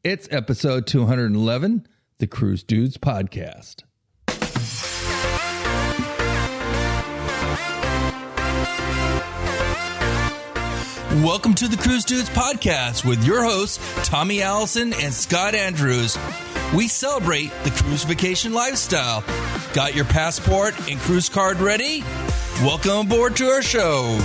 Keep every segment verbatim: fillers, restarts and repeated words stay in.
It's episode two eleven, the Cruise Dudes Podcast. Welcome to the Cruise Dudes Podcast with your hosts, Tommy Allison and Scott Andrews. We celebrate the cruise vacation lifestyle. Got your passport and cruise card ready? Welcome aboard to our show.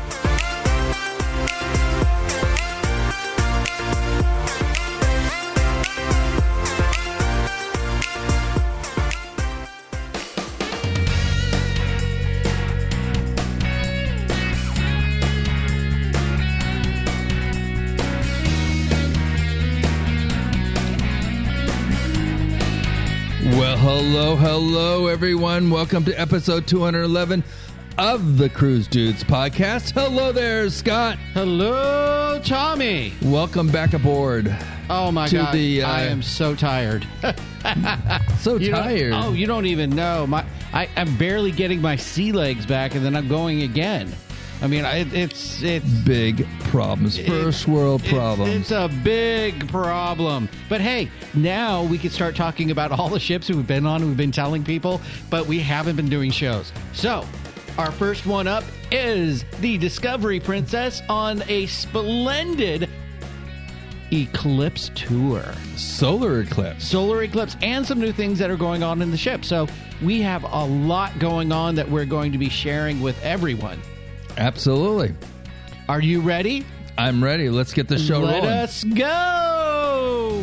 Well, hello, hello, everyone. Welcome to episode two eleven of the Cruise Dudes Podcast. Hello there, Scott. Hello, Tommy. Welcome back aboard. Oh, my to God. The, uh, I am so tired. so you tired. Oh, you don't even know. My, I, I'm barely getting my sea legs back, and then I'm going again. I mean, I, it's it's big problems. First it, world problems. It's, it's a big problem. But hey, now we can start talking about all the ships we've been on. We've been telling people, but we haven't been doing shows. So our first one up is the Discovery Princess on a splendid eclipse tour. Solar eclipse. Solar eclipse and some new things that are going on in the ship. So we have a lot going on that we're going to be sharing with everyone. Absolutely. Are you ready? I'm ready. Let's get the show Let rolling. Let us go.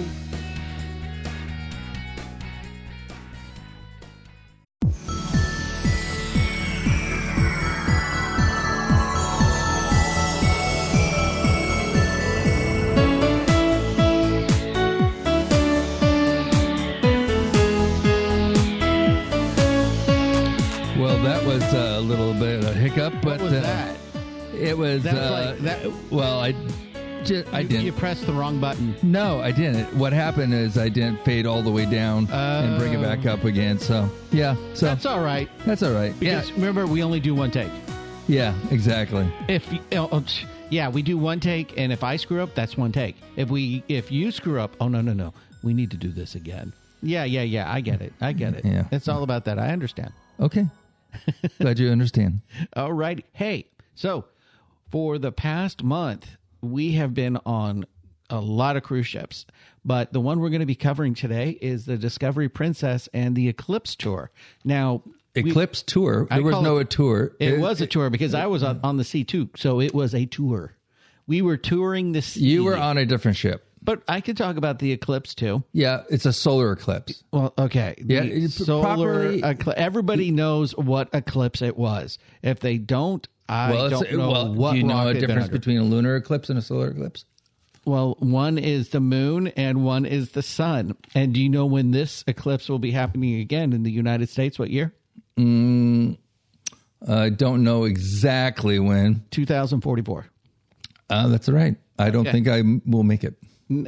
Well, that was a little bit of a hiccup, but what was uh, that? It was. That was uh, like, that, well, I, just, I you, didn't. You pressed the wrong button. No, I didn't. What happened is I didn't fade all the way down uh, and bring it back up again. So yeah, so that's all right. That's all right. Because yeah, remember, we only do one take. Yeah, exactly. If you, oh, yeah, we do one take, and if I screw up, that's one take. If we, if you screw up, oh no, no, no, we need to do this again. Yeah, yeah, yeah. I get it. I get it. Yeah, it's all about that. I understand. Okay. Glad you understand. All right. Hey, so for the past month, we have been on a lot of cruise ships, but the one we're going to be covering today is the Discovery Princess and the Eclipse Tour. Now, Eclipse we, Tour? There I was no it, a tour. It, it it was a tour because I was on, on the sea too, so it was a tour. We were touring the sea. You were on a different ship. But I could talk about the eclipse too. Yeah, it's a solar eclipse. Well, okay. Yeah, the solar properly, eclipse. Everybody knows what eclipse it was. If they don't, I well, don't know well, what. Do you know a difference under. between a lunar eclipse and a solar eclipse? Well, one is the moon and one is the sun. And do you know when this eclipse will be happening again in the United States? What year? Mm, I don't know exactly when. two thousand forty-four. Uh, that's right. I don't okay. think I will make it.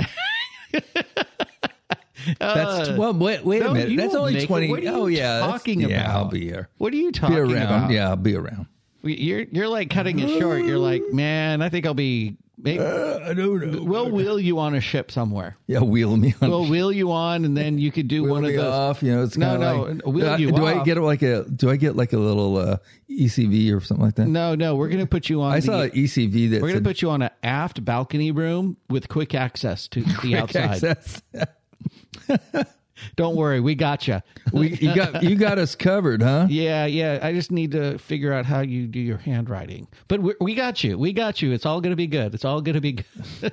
That's uh, well. Wait, wait no, a minute. That's only twenty. What are you oh yeah, talking about? Yeah, I'll be here. What are you talking be around. about? Yeah, I'll be around. You're you're like cutting it short. You're like, man, I think I'll be. Maybe, uh, I don't know. We'll wheel you on a ship somewhere. Yeah, wheel me on. We'll wheel you on, and then you could do wheel one of me those. Off, you know, it's no, no, no. like, Wheel uh, you do off. I get like a? Do I get like a little uh, E C V or something like that? No, no. We're gonna put you on. I the, saw an E C V that we're gonna put you on an aft balcony room with quick access to the quick outside. Access. Don't worry, we got you. We you got you got us covered, huh? Yeah, yeah. I just need to figure out how you do your handwriting, but we, we got you. We got you. It's all gonna be good. It's all gonna be good.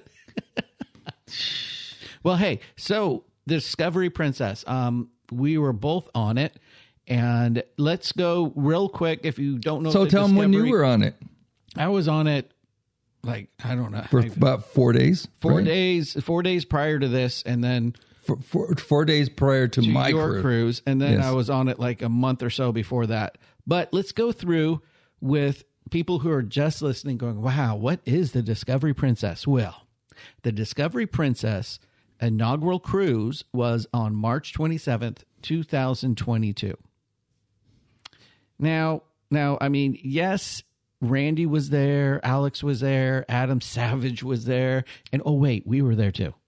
Well, hey, so the Discovery Princess, um, we were both on it, and let's go real quick. If you don't know, So the tell them when you Discovery- were on it. I was on it, like I don't know, For I, about four days. four right? days, four days prior to this, and then For, four, four days prior to, to my your cruise. cruise, and then Yes. I was on it like a month or so before that. But let's go through with people who are just listening, going, "Wow, what is the Discovery Princess?" Well, the Discovery Princess inaugural cruise was on March twenty-seventh, two thousand twenty-two. Now, now, I mean, yes, Randy was there, Alex was there, Adam Savage was there, and oh wait, we were there too.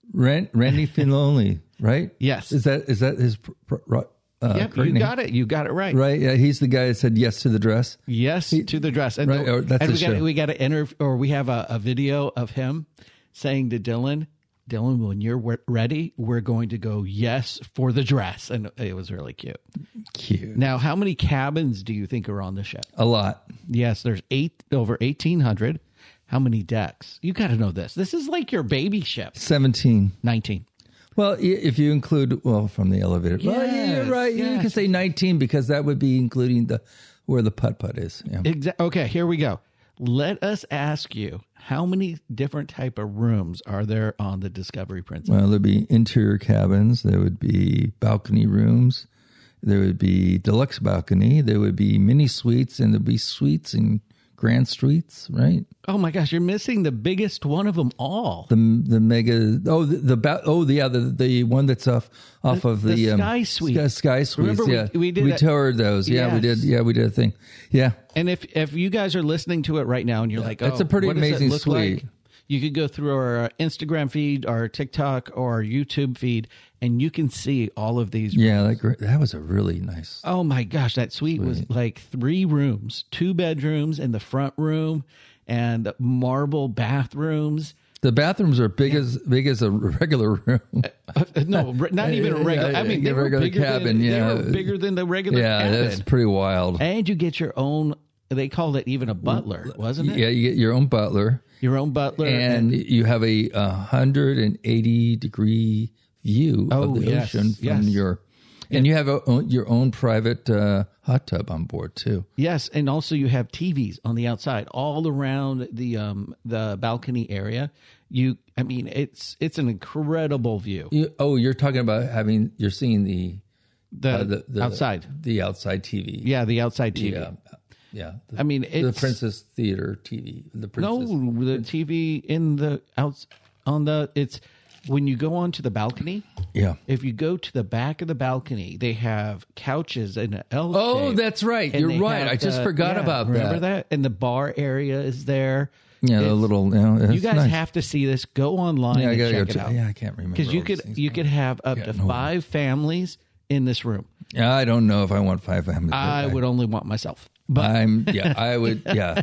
Rand, Randy Filoni, right? Yes. Is that is that his? Pr- pr- uh, Yep, you name? got it. You got it right. Right. Yeah, he's the guy that said yes to the dress. Yes to the dress. And, Right, the, or that's and the we got show. we got to enter or we have a, a video of him saying to Dylan, Dylan, when you're w- ready, we're going to go yes for the dress. And it was really cute. Cute. Now, how many cabins do you think are on the ship? A lot. Yes, there's eight over eighteen hundred. How many decks? You got to know this. This is like your baby ship. Seventeen. nineteen. Well, i- if you include well from the elevator, well, yeah, Yes, you're right. You yes. can say nineteen because that would be including the where the putt putt is. Yeah. Exa- okay, here we go. Let us ask you, how many different type of rooms are there on the Discovery Princess? Well, there'd be interior cabins. There would be balcony rooms. There would be deluxe balcony. There would be mini suites, and there'd be suites and grand suites. Right. Oh my gosh, you're missing the biggest one of them all. The the mega oh the, the ba- oh yeah the the one that's off off The- of the, the um, Sky Suite. Sky, Sky Suites. Remember we- yeah, we did we a- toured those. Yeah, we Yes. did. Yeah, we did a thing. Yeah. And if if you guys are listening to it right now and you're like, oh, That's a pretty what does it amazing look suite. like? You could go through our uh, Instagram feed, our TikTok, or our YouTube feed, and you can see all of these. Yeah, that gr- that was a really nice. Oh my gosh, that suite was like three rooms, two bedrooms in the front room, and marble bathrooms. The bathrooms are big as big as a regular room. Uh, no, re- not even a regular. I mean, Yeah, they were regular bigger cabin, Than, yeah. They were bigger than the regular Yeah, cabin. that's pretty wild. And you get your own. They called it even a butler, wasn't it? Yeah, you get your own butler, Your own butler, and you have a one hundred eighty degree view Oh, of the yes, ocean from yes. your, and you have a, your own private uh, hot tub on board too. yes, and also you have T Vs on the outside, all around the um the balcony area. You, I mean, it's it's an incredible view. You, oh, you're talking about having you're seeing the The, uh, the, the outside, the outside T V. yeah, the outside T V. yeah, yeah. The, I mean, the it's Princess Theater T V. The no Princess. the T V in the outs on the. It's when you go onto the balcony. Yeah. If you go to the back of the balcony, they have couches in an L Oh, shape, that's right. and You're they right. have I just the- forgot yeah, about remember that. that? And the bar area is there. Yeah, the It's- little. You, know, You it's guys nice. have to see this. Go online Yeah, I and gotta check go it check- out. yeah, I can't remember because you all could these things. you could have up Yeah, to no. five families in this room. Yeah, I don't know if I want five families. I would only want myself, but I'm. Yeah, I would. Yeah.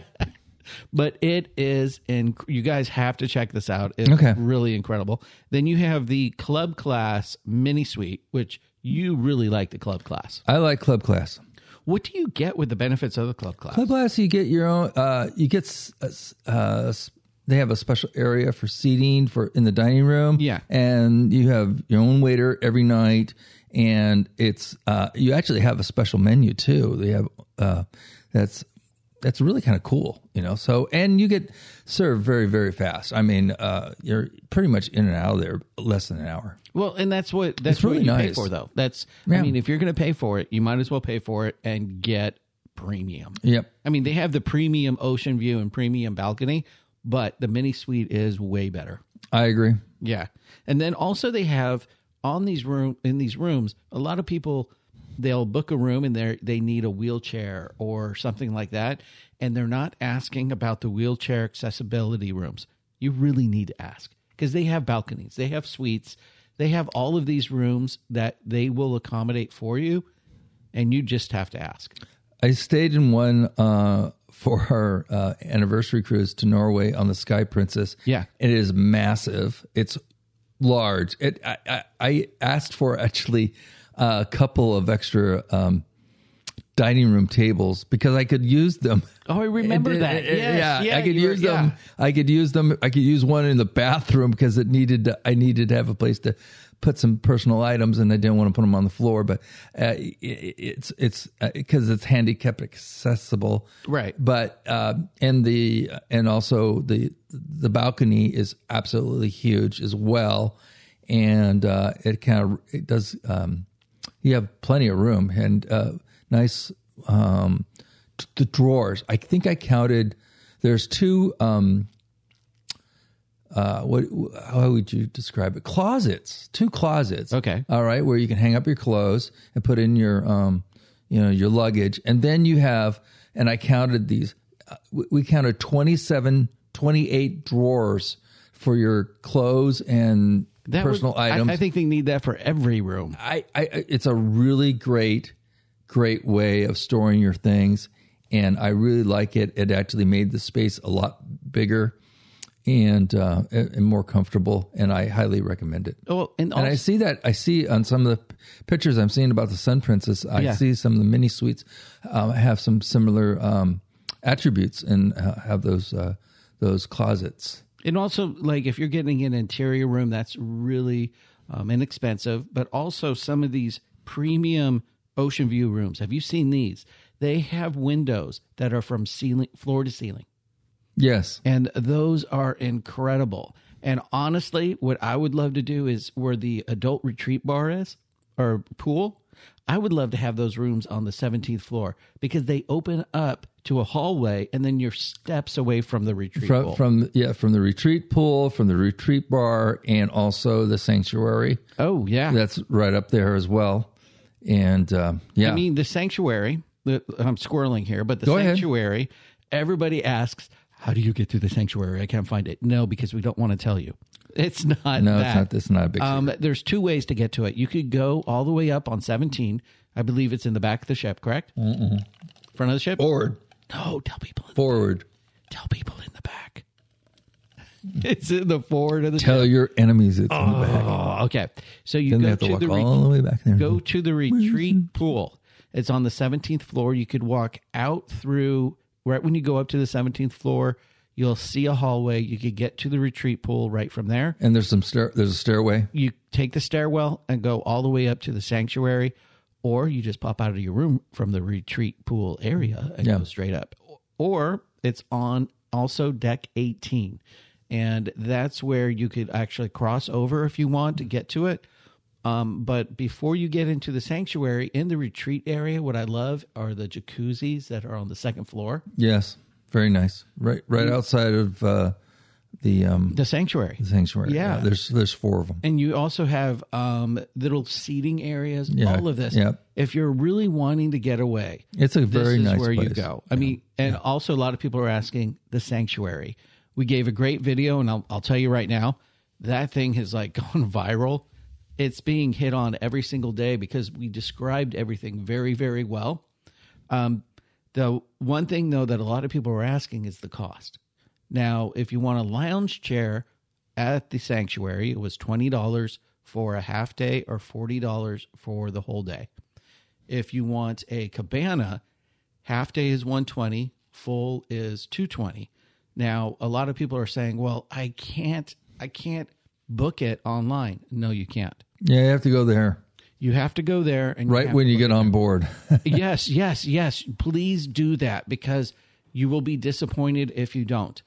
but it is in. You guys have to check this out. It's Okay. really incredible. Then you have the club class mini suite, which you really like the club class. I like club class. What do you get with the benefits of the club class? Club class, you get your own. Uh, you get. s- uh, s- Uh, s- they have a special area for seating for in the dining room. Yeah. and you have your own waiter every night, and it's. Uh, you actually have a special menu too. They have. Uh, that's. That's really kind of cool, you know. So, and you get served very, very fast. I mean, uh, you're pretty much in and out of there less than an hour. Well, and that's what that's It's really what you pay nice. for, though. That's Yeah. I mean, if you're going to pay for it, you might as well pay for it and get premium. Yep. I mean, they have the premium ocean view and premium balcony, but the mini suite is way better. I agree. Yeah, and then also they have on these room in these rooms, a lot of people they'll book a room and they they need a wheelchair or something like that, and they're not asking about the wheelchair accessibility rooms. You really need to ask because they have balconies, they have suites, they have all of these rooms that they will accommodate for you, and you just have to ask. I stayed in one uh, for our uh, anniversary cruise to Norway on the Sky Princess. Yeah. It is massive. It's large. It, I, I, I asked for actually a couple of extra um, dining room tables because I could use them. Oh, I remember And- that. and- Yes, yeah, yeah, I could you were- use them. yeah. I could use them. I could use one in the bathroom because it needed. To, I needed to have a place to put some personal items, and I didn't want to put them on the floor. But uh, it, it's it's because it's handicap accessible, Right. But uh, and the and also the the balcony is absolutely huge as well, and uh, it kind of it does. Um, you have plenty of room and uh, nice. Um, t- the drawers. I think I counted. There's two. Um, uh, what? How would you describe it? Closets. Two closets. Okay. All right, where you can hang up your clothes and put in your, um, you know, your luggage, and then you have. And I counted these. Uh, we, we counted twenty-seven, twenty-eight drawers for your clothes and That personal would, items. I, I think they need that for every room. I, I, it's a really great, great way of storing your things, and I really like it. It actually made the space a lot bigger and uh, and more comfortable, and I highly recommend it. Oh, and, also, And I see that I see on some of the pictures I'm seeing about the Sun Princess. I Yeah. see some of the mini suites um, have some similar um, attributes and uh, have those uh, those closets. and also, like if you're getting an interior room, that's really um, inexpensive. But also, some of these premium ocean view rooms. Have you seen these? They have windows that are from ceiling, floor to ceiling. Yes, And those are incredible. And honestly, what I would love to do is where the adult retreat bar is or pool, I would love to have those rooms on the seventeenth floor because they open up to a hallway and then you're steps away from the retreat from, pool. from yeah from the retreat pool, from the retreat bar, and also the sanctuary. oh, yeah. That's right up there as well. And uh, yeah, I mean, the sanctuary, the, I'm squirreling here, but the Go ahead. sanctuary, everybody asks, how do you get through the sanctuary? I can't find it. No, because we don't want to tell you. It's not no, that. it's not. It's not a big. Um, there's two ways to get to it. You could go all the way up on seventeen. I believe it's in the back of the ship, correct? Mm-mm. Front of the ship? forward, No, tell people. In forward. The, tell people in the back. It's in the forward of the Tell ship. your enemies it's in the back. Oh, okay. So you Then they go have to to walk the all the way back there. go to the retreat pool. It's on the seventeenth floor. You could walk out through right when you go up to the seventeenth floor. You'll see a hallway. You could get to the retreat pool right from there. And there's some stair. There's a stairway. You take the stairwell and go all the way up to the sanctuary, or you just pop out of your room from the retreat pool area and Yeah. go straight up. Or it's on also deck eighteen. And that's where you could actually cross over if you want to get to it. Um, but before you get into the sanctuary, in the retreat area, what I love are the jacuzzis that are on the second floor. Yes, very nice. Right, right outside of uh, the um, The sanctuary. the sanctuary. Yeah. there's there's four of them. And you also have um, little seating areas, Yeah, all of this. yeah. If you're really wanting to get away, It's a very this is nice where you place. go. I mean, and also a lot of people are asking the sanctuary. We gave a great video, and I'll, I'll tell you right now, that thing has like gone viral. It's being hit on every single day because we described everything very, very well. Um, the one thing, though, that a lot of people are asking is the cost. Now, if you want a lounge chair at the sanctuary, it was twenty dollars for a half day or forty dollars for the whole day. If you want a cabana, half day is one hundred twenty dollars, full is two hundred twenty dollars. Now, a lot of people are saying, well, I can't, I can't book it online. No, you can't. Yeah, you have to go there You have to go there and right have when to you book get on board. it. Yes, yes, yes. Please do that because you will be disappointed if you don't.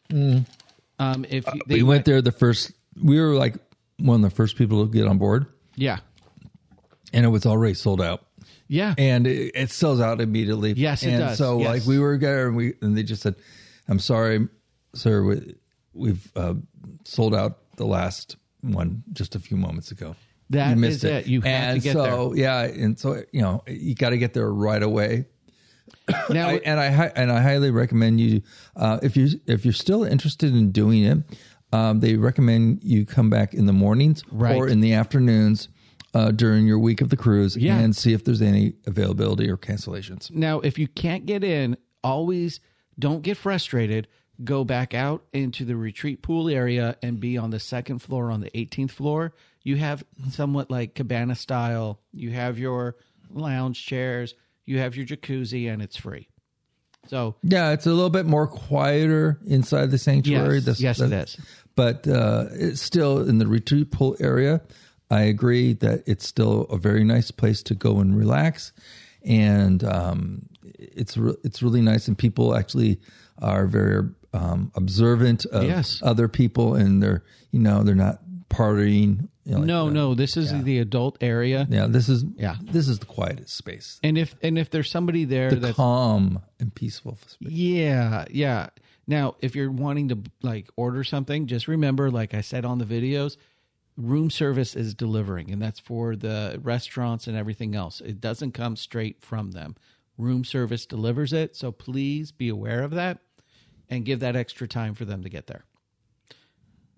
Um, if you, they we went there the first. We were like one of the first people to get on board, yeah, and it was already sold out. yeah, And it, it sells out immediately. Yes, it and does. So Yes. like we were there, and we and they just said, "I'm sorry, sir, we, we've uh, sold out the last one just a few moments ago." That you missed is it. You have to and get so, yeah, and so you know you got to get there right away. now I, and I hi- and I highly recommend you uh, if you if you're still interested in doing it. Um, they recommend you come back in the mornings Right. or in the afternoons uh, during your week of the cruise Yeah. and see if there's any availability or cancellations. now if you can't get in, always don't get frustrated. Go back out into the retreat pool area and be on the second floor on the eighteenth floor. You have somewhat like cabana style. You have your lounge chairs. You have your jacuzzi, and it's free. So Yeah, it's a little bit more quieter inside the sanctuary. Yes, That's- yes, it that's- is. But uh, it's still in the retreat pool area. I agree that it's still a very nice place to go and relax, and um, it's re- it's really nice. And people actually are very um, observant of Yes. other people, and they're you know they're not partying. You know, like no, that. no, this is the adult area. Yeah, this is Yeah. this is the quietest space, And if and if there's somebody there the that's calm and peaceful space. yeah, yeah. Now, if you're wanting to like order something, just remember, like I said on the videos, room service is delivering, and that's for the restaurants and everything else. It doesn't come straight from them. Room service delivers it, so please be aware of that and give that extra time for them to get there.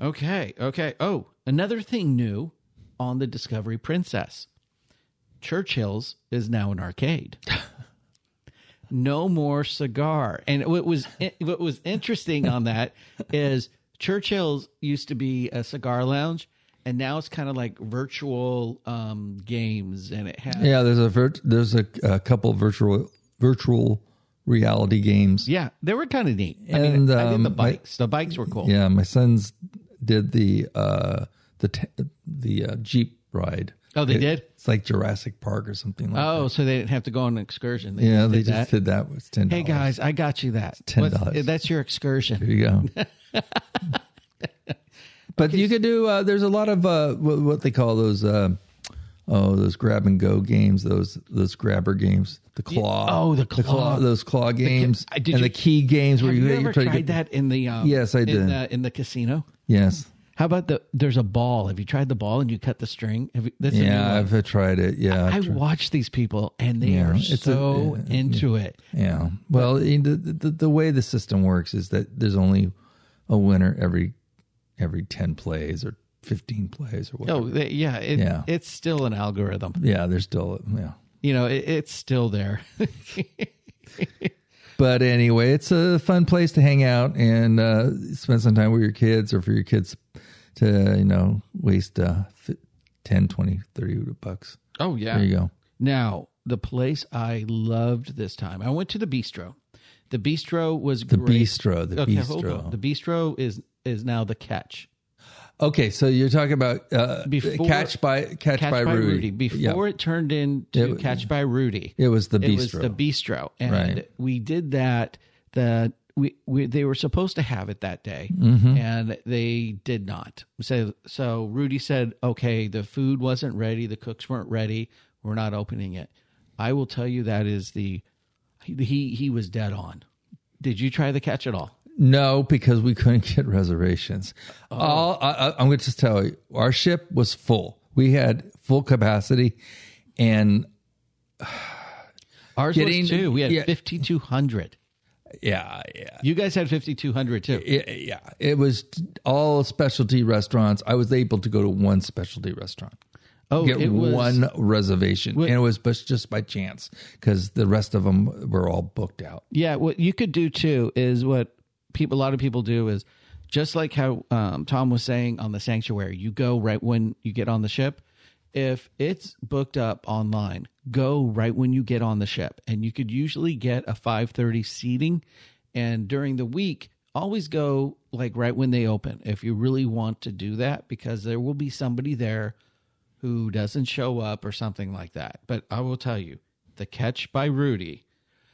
Okay. Okay. Oh, another thing new on the Discovery Princess. Churchill's is now an arcade. No more cigar. And what was what was interesting on that is Churchill's used to be a cigar lounge, and now it's kind of like virtual um, games, and it has Yeah, there's a virt- there's a, a couple virtual virtual reality games. yeah, they were kind of neat. I And, mean, I did um, the bikes. The bikes were cool. Yeah, my sons did the uh, the t- the uh, Jeep ride. Oh, they It- did? It's like Jurassic Park or something like Oh, that. so they didn't have to go on an excursion. They Yeah, just they did just that. did that. It's ten dollars. Hey guys, I got you that. ten What's- dollars. That's your excursion. There you go. But you could do. Uh, there's a lot of uh, what, what they call those. Uh, oh, those grab and go games. Those those grabber games. The claw. oh, the claw. those claw games. uh, did and you- the key games where Have you, you you're ever trying tried to get. that in the um, Yes, I in did. the, in the casino? Yes. How about the there's a ball? Have you tried the ball and you cut the string? Have you, that's a new Yeah, one. I've uh, tried it. Yeah, I I've tried- watch these people and they Yeah, are it's a- so yeah, into it. Yeah. Well, the, the the way the system works is that there's only a winner every every ten plays or fifteen plays or whatever. Oh, they, yeah, it, Yeah. it's still an algorithm. Yeah, there's still yeah. You know, it, it's still there. But anyway, it's a fun place to hang out and uh, spend some time with your kids, or for your kids to, you know, waste uh, ten, twenty, thirty bucks. Oh yeah. There you go. Now, the place I loved this time, I went to the bistro. The bistro was The great. bistro, the okay, bistro. hold on. The bistro is is now the Catch. Okay, so you're talking about uh, Before- Catch by Catch, Catch by, by Rudy. Rudy. Before it turned into It- Catch by Rudy. It was the It was bistro. the bistro, and Right. we did that. The we, we they were supposed to have it that day, Mm-hmm. and they did not. So so Rudy said, "Okay, the food wasn't ready. The cooks weren't ready. We're not opening it." I will tell you that is the he he was dead on. Did you try the Catch at all? No, because we couldn't get reservations. Oh. All I, I, I'm going to just tell you, our ship was full. We had full capacity, and Ours Getting- was too. We had yeah. fifty-two hundred. yeah, yeah, You guys had fifty-two hundred too. yeah, yeah. It was all specialty restaurants. I was able to go to one specialty restaurant, Oh, get it was one reservation, What- and it was but just by chance because the rest of them were all booked out. Yeah, what you could do too is what people, a lot of people do is just like how um, Tom was saying on the Sanctuary. You go right when you get on the ship. If it's booked up online, go right when you get on the ship, and you could usually get a five thirty seating. And during the week, always go like right when they open if you really want to do that, because there will be somebody there who doesn't show up or something like that. But I will tell you, the Catch by Rudy.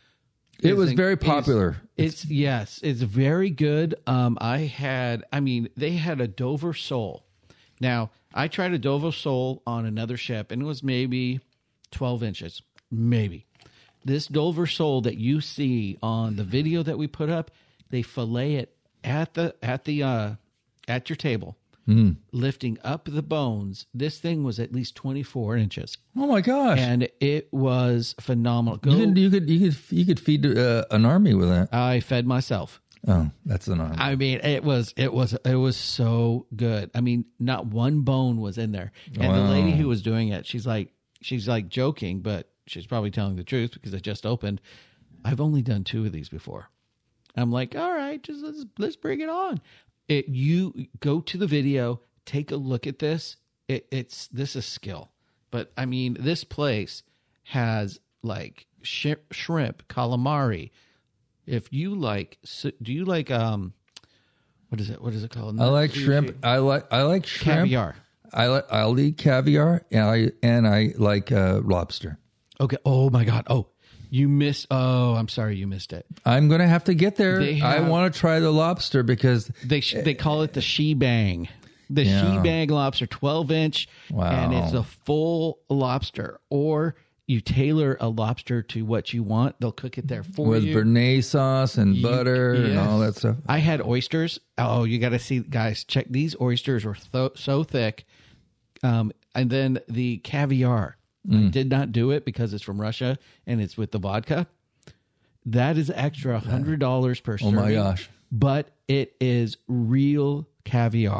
It is was in- very is- popular. It's yes, it's very good. Um, I had, I mean, they had a Dover sole. Now I tried a Dover sole on another ship, and it was maybe twelve inches, maybe. This Dover sole that you see on the video that we put up, they fillet it at the at the uh, at your table, lifting up the bones. This thing was at least twenty-four inches, Oh my gosh! and it was phenomenal. Go, you could you could you could you could feed uh, an army with that. I fed myself. Oh, that's an army. I mean, it was it was it was so good. I mean, not one bone was in there. And the lady who was doing it, she's like she's like joking, but she's probably telling the truth because it just opened. I've only done two of these before. I'm like, all right, just let's, let's bring it on. It you go to the video, take a look at this. It, it's this is skill, but I mean, this place has like sh- shrimp, calamari. If you like, so- do you like um, what is it? What is it called? I like shrimp. I like I like shrimp. Caviar. I like I'll eat caviar and I and I like uh, lobster. Okay. Oh my God. Oh, you missed. Oh, I'm sorry, you missed it. I'm gonna have to get there. They I have- want to try the lobster because They sh- they call it the she-bang. The Yeah. she-bang lobster, twelve inch, Wow. and it's a full lobster. Or you tailor a lobster to what you want. They'll cook it there for with you. béarnaise sauce and butter and Yes. all that stuff. I had oysters. Oh, you got to see, guys. Check these oysters were so, so thick. Um, and then the caviar. Mm. I did not do it because it's from Russia and it's with the vodka. That is extra hundred dollars per Oh serving. my gosh! But it is real caviar.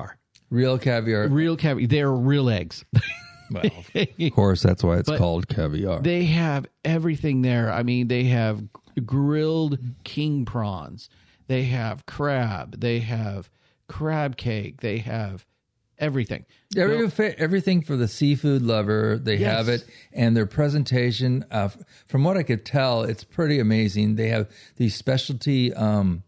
Real caviar. Real caviar. They're real eggs. Well, of course, that's why it's But called caviar. They have everything there. I mean, they have grilled king prawns. They have crab. They have crab cake. They have everything. Every, everything for the seafood lover, they Yes. have it. And their presentation, uh, from what I could tell, it's pretty amazing. They have these specialty um,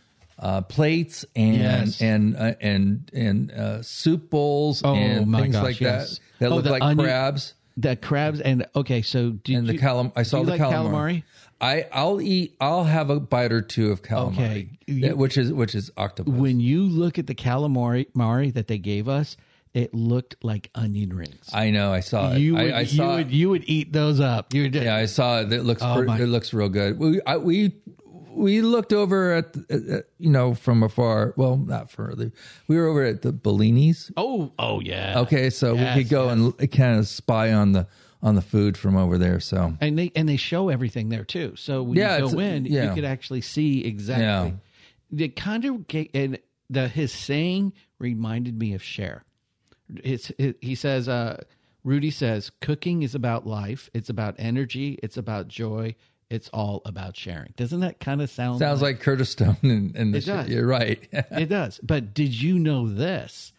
uh, plates and Yes. and uh, and and uh, soup bowls Oh, and my things gosh, like yes. that that Oh, look the like onion- crabs. The crabs and okay, so did And the you, calam- I saw do the you like calamari. calamari? I I'll eat. I'll have a bite or two of calamari, Okay. that- which is which is octopus. When you look at the calamari Mari that they gave us, it looked like onion rings. I know. I saw it. You would, I, I you saw. would, you would eat those up. You would, Yeah, I saw it. It looks. Oh, pretty, my- it looks real good. We I, we we looked over at, at, at you know from afar. Well, not further. We were over at the Bellini's. Oh, oh yeah. Okay, so Yes, we could go and kind of spy on the on the food from over there. So And they and they show everything there too. So when Yeah, you it's- go in, yeah. you could actually see exactly. The kind of ga- and the his saying reminded me of Cher. It's it, he says, uh, Rudy says, cooking is about life. It's about energy. It's about joy. It's all about sharing. Doesn't that kind of sound? sounds like Curtis Stone. And, and the It does. shit. You're right. It does. But did you know this?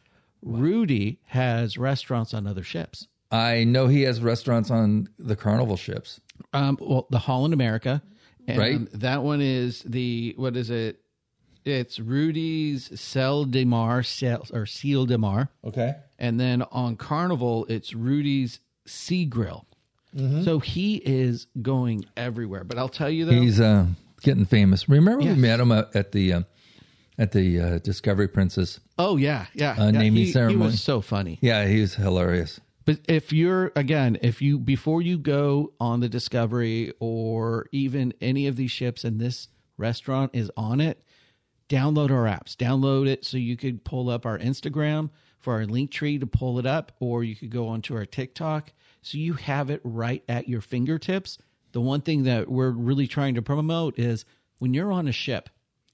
Rudy has restaurants on other ships. I know he has restaurants on the Carnival ships. Um, well, the Holland America, and Right. that one is the what is it? It's Rudy's Celle de Mar Celle, or Seal de Mar, Okay. and then on Carnival it's Rudy's Sea Grill. Mm-hmm. So he is going everywhere. But I'll tell you though, He's uh, getting famous. Remember Yes. we met him at at the uh, at the uh, Discovery Princess. oh yeah, yeah, Uh, yeah, naming he, ceremony. He was so funny. Yeah, he's hilarious. But if you're, again, if you, before you go on the Discovery or even any of these ships and this restaurant is on it, download our apps. Download it so you could pull up our Instagram for our link tree to pull it up, or you could go onto our TikTok so you have it right at your fingertips. The one thing that we're really trying to promote is when you're on a ship,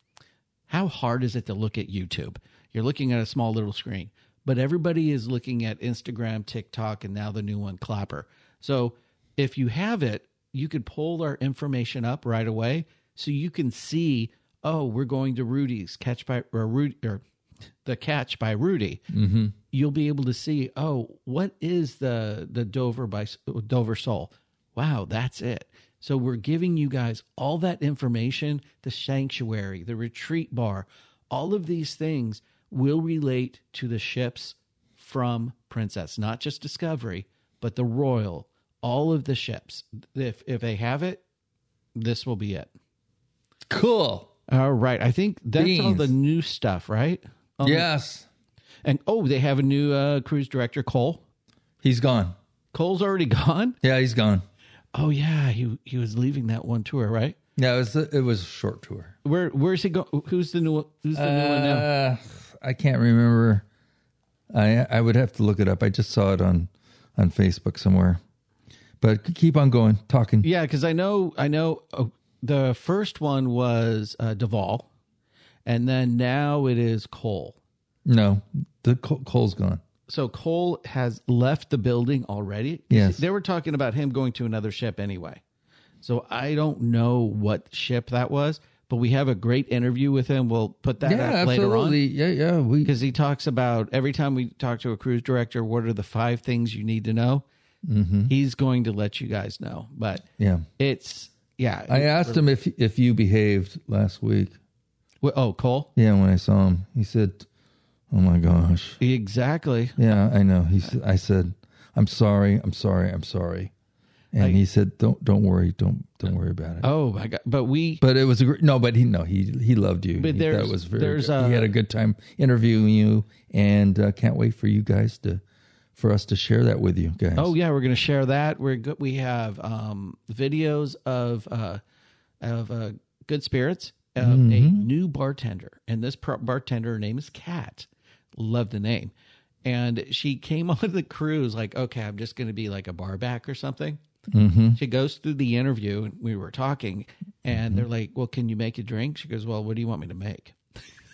how hard is it to look at YouTube? You're looking at a small little screen. But everybody is looking at Instagram, TikTok, and now the new one, Clapper. So if you have it, you could pull our information up right away so you can see, oh, we're going to Rudy's Catch by or Rudy or the Catch by Rudy. Mm-hmm. You'll be able to see, oh, what is the the Dover by Dover Soul? Wow, that's it. So we're giving you guys all that information, the sanctuary, the retreat bar, all of these things will relate to the ships from Princess, not just Discovery, but the Royal, all of the ships. If if they have it, this will be it. Cool. All right. I think that's all Beans. the new stuff, right? Um, Yes. And oh, they have a new uh, cruise director, Cole. He's gone. Cole's already gone? Yeah, he's gone. Oh, yeah. He he was leaving that one tour, right? Yeah, it was it was a short tour. Where Where's he going? Who's the new Who's the new one now? Uh, I can't remember. I I would have to look it up. I just saw it on on Facebook somewhere. But keep on going, talking. Yeah, because I know, I know oh, the first one was uh, Duvall, and then now it is Cole. No, the Cole, Cole's gone. So Cole has left the building already. Yes. They were talking about him going to another ship anyway. So I don't know what ship that was, but we have a great interview with him. We'll put that Yeah, out later on. absolutely. Yeah, yeah. We Because he talks about every time we talk to a cruise director, what are the five things you need to know? Mm-hmm. He's going to let you guys know. But yeah. it's, yeah. I it's asked him if if you behaved last week. Well, oh, Cole? Yeah, when I saw him, he said, "Oh my gosh." Exactly. Yeah, I know. He said, I said, "I'm sorry. I'm sorry. I'm sorry." And I- he said, "Don't don't worry. Don't don't worry about it." Oh my God! But we, But it was a great, no. But he no. He he loved you. But he there's- thought it was very. there's, good. he had uh, a good time interviewing you, and uh, can't wait for you guys to for us to share that with you guys. oh yeah, we're going to share that. We're go- we have um, videos of uh, of uh, Good Spirits of Mm-hmm. a new bartender, and this par- bartender her name is Kat. Love the name, and she came on the cruise like, okay, I'm just going to be like a bar back or something. Mm-hmm. She goes through the interview, and we were talking, and they're like, well, can you make a drink? She goes, well, what do you want me to make?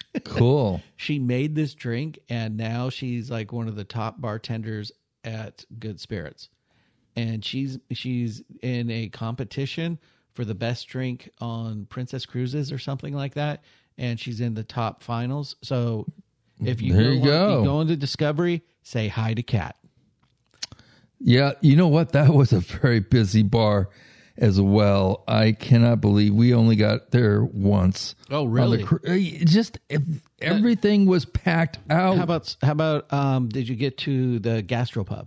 Cool. She made this drink, and now she's like one of the top bartenders at Good Spirits. And she's she's in a competition for the best drink on Princess Cruises or something like that, and she's in the top finals. So if you, There go, you on- go. you go into Discovery, say hi to Kat. Yeah, you know what? That was a very busy bar as well. I cannot believe we only got there once. Oh, on really? the cru- uh, Just ev- everything was packed out. How about how about um? Did you get to the gastropub?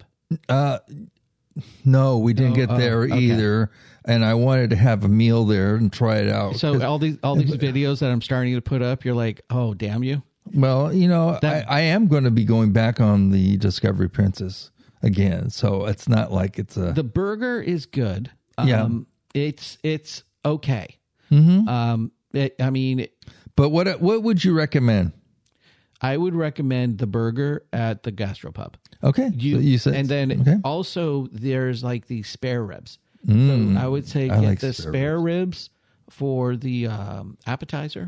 No, we didn't No, get oh, there okay. either. And I wanted to have a meal there and try it out. So all these all these videos that I'm starting to put up, you're like, oh, damn you. Well, you know, That- I, I am going to be going back on the Discovery Princess again. So it's not like it's a... The burger is good. Um, Yeah. It's it's okay. Mm-hmm. Um, it, I mean, But what what would you recommend? I would recommend the burger at the gastropub. Okay. You, so you said... and then okay. also there's like the spare ribs. Mm, So I would say I get like the spare spare ribs for the um, appetizer,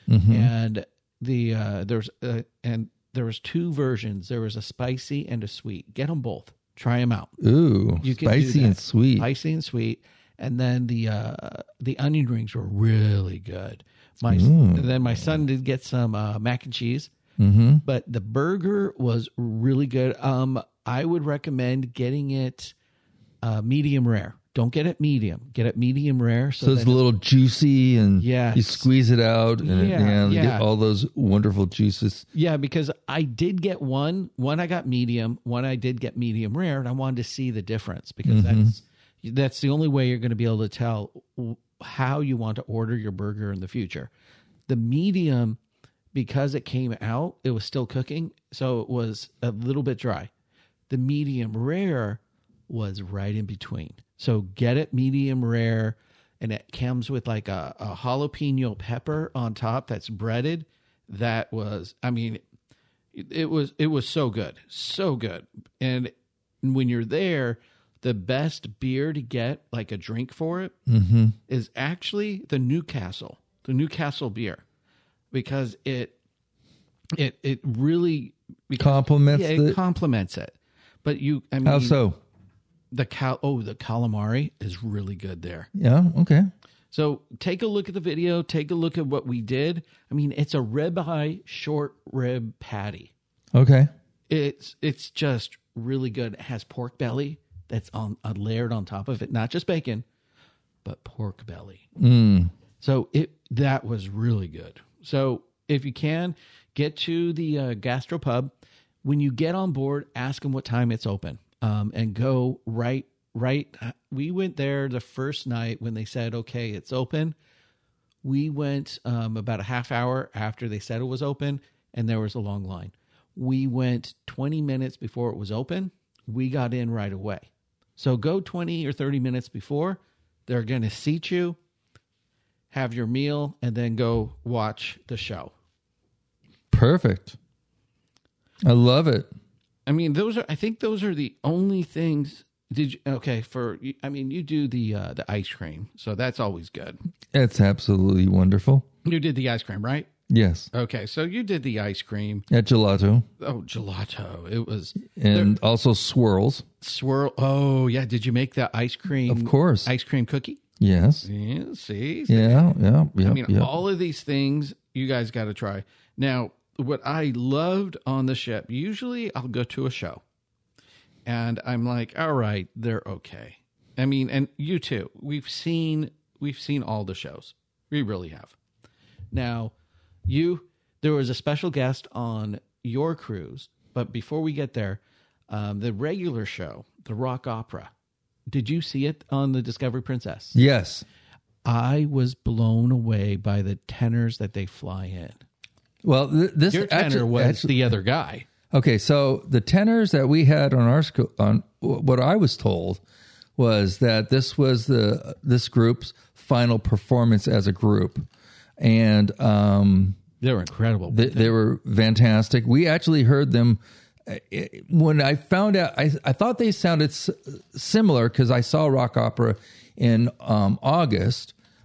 and the uh, there's uh, and there was two versions. There was a spicy and a sweet. Get them both. Try them out. Ooh, You can do spicy that. and sweet. Spicy and sweet. And then the uh, the onion rings were really good. My and then my son did get some uh, mac and cheese, mm-hmm. but the burger was really good. Um, I would recommend getting it uh, medium rare. Don't get it medium. Get it medium rare. So, So it's that a little juicy, and Yes. you squeeze it out, and it- Yeah, yeah, you yeah. get all those wonderful juices. yeah, because I did get one. One I got medium. One I did get medium rare, and I wanted to see the difference because that's that's the only way you're going to be able to tell how you want to order your burger in the future. The medium, because it came out, it was still cooking, so it was a little bit dry. The medium rare was right in between. So get it medium rare, and it comes with like a, a jalapeno pepper on top that's breaded. That was, I mean, it, it was it was so good, so good. And when you're there, the best beer to get, like a drink for it, Mm-hmm. is actually the Newcastle, the Newcastle beer, because it it it really because, Compliments yeah, it the- complements it. But you, I mean, How so? the cal oh the calamari is really good there. Yeah. Okay. So take a look at the video. Take a look at what we did. I mean, it's a ribeye short rib patty. Okay. It's it's just really good. It has pork belly that's on uh, layered on top of it, not just bacon, but pork belly. Mm. So it that was really good. So if you can get to the uh, gastropub, when you get on board, ask them what time it's open, um, and go right. Right, we went there the first night when they said, "Okay, it's open." We went um, about a half hour after they said it was open, and there was a long line. We went twenty minutes before it was open. We got in right away. So go twenty or thirty minutes before. They're going to seat you, have your meal, and then go watch the show. Perfect. I love it. I mean, those are. I think those are the only things. Did you, okay for? I mean, you do the uh, the ice cream, so that's always good. It's absolutely wonderful. You did the ice cream, right? Yes. Okay, so you did the ice cream. At gelato, Oh, gelato! It was and also swirls. swirl. Oh, yeah. Did you make the ice cream? Of course. ice cream cookie. Yes. Yeah. See. Yeah. Yeah. Yeah. I mean, yeah. all of these things you guys got to try. Now, what I loved on the ship. Usually, I'll go to a show. And I'm like, all right, they're okay. I mean, and you too. We've seen we've seen all the shows. We really have. Now, you there was a special guest on your cruise, but before we get there, um, the regular show, the rock opera. Did you see it on the Discovery Princess? Yes. I was blown away by the tenors that they fly in. Well, th- this Your tenor actually, was actually- the other guy. Okay, so the tenors that we had on our school, on what I was told was that this was the this group's final performance as a group, and um, They were incredible. they, they were fantastic. We actually heard them uh, when I found out. I I thought they sounded s- similar because I saw rock opera in um, August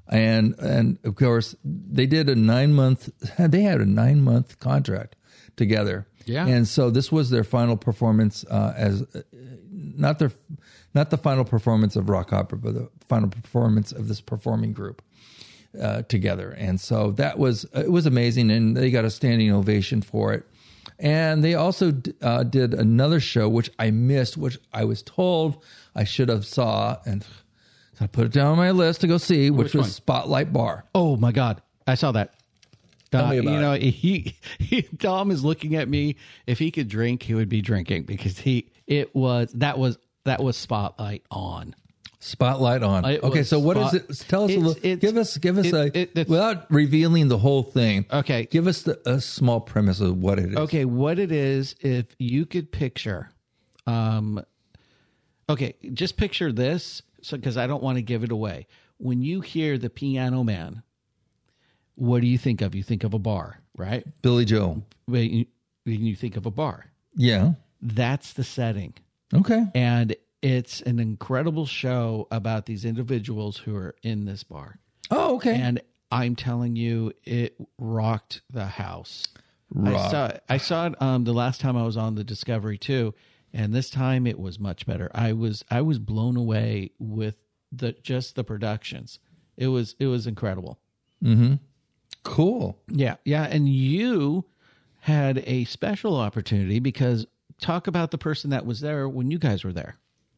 And and of course they did a nine month. They had a nine month contract together. Yeah. And so this was their final performance uh, as uh, not their not the final performance of Rock Opera, but the final performance of this performing group uh, together. And so that was it was amazing, and they got a standing ovation for it. And they also uh, did another show which I missed, which I was told I should have saw, and I put it down on my list to go see, which, Which was one? Spotlight Bar. Oh my God, I saw that. Tell Uh, me about you know, it. he, he Tom is looking at me. If he could drink, he would be drinking because he it was that was that was Spotlight on. Spotlight on. It Okay, was so what is spot- it? Tell us a It's- little. it's- Give us, give us it- a it- it's- without revealing the whole thing. Okay. give us the, a small premise of what it is. Okay, what it is, if you could picture, um, okay, just picture this, so because I don't want to give it away. When you hear the Piano Man, what do you think of? You think of a bar, right? Billy Joel. When you, when you think of a bar, Yeah. that's the setting. Okay. And it's an incredible show about these individuals who are in this bar. Oh, okay. And I'm telling you, it rocked the house. I Rock. saw it. I saw it um, the last time I was on the Discovery too, and this time it was much better. I was I was blown away with the just the productions. It was it was incredible. Cool. Yeah, yeah. And you had a special opportunity because talk about the person that was there when you guys were there.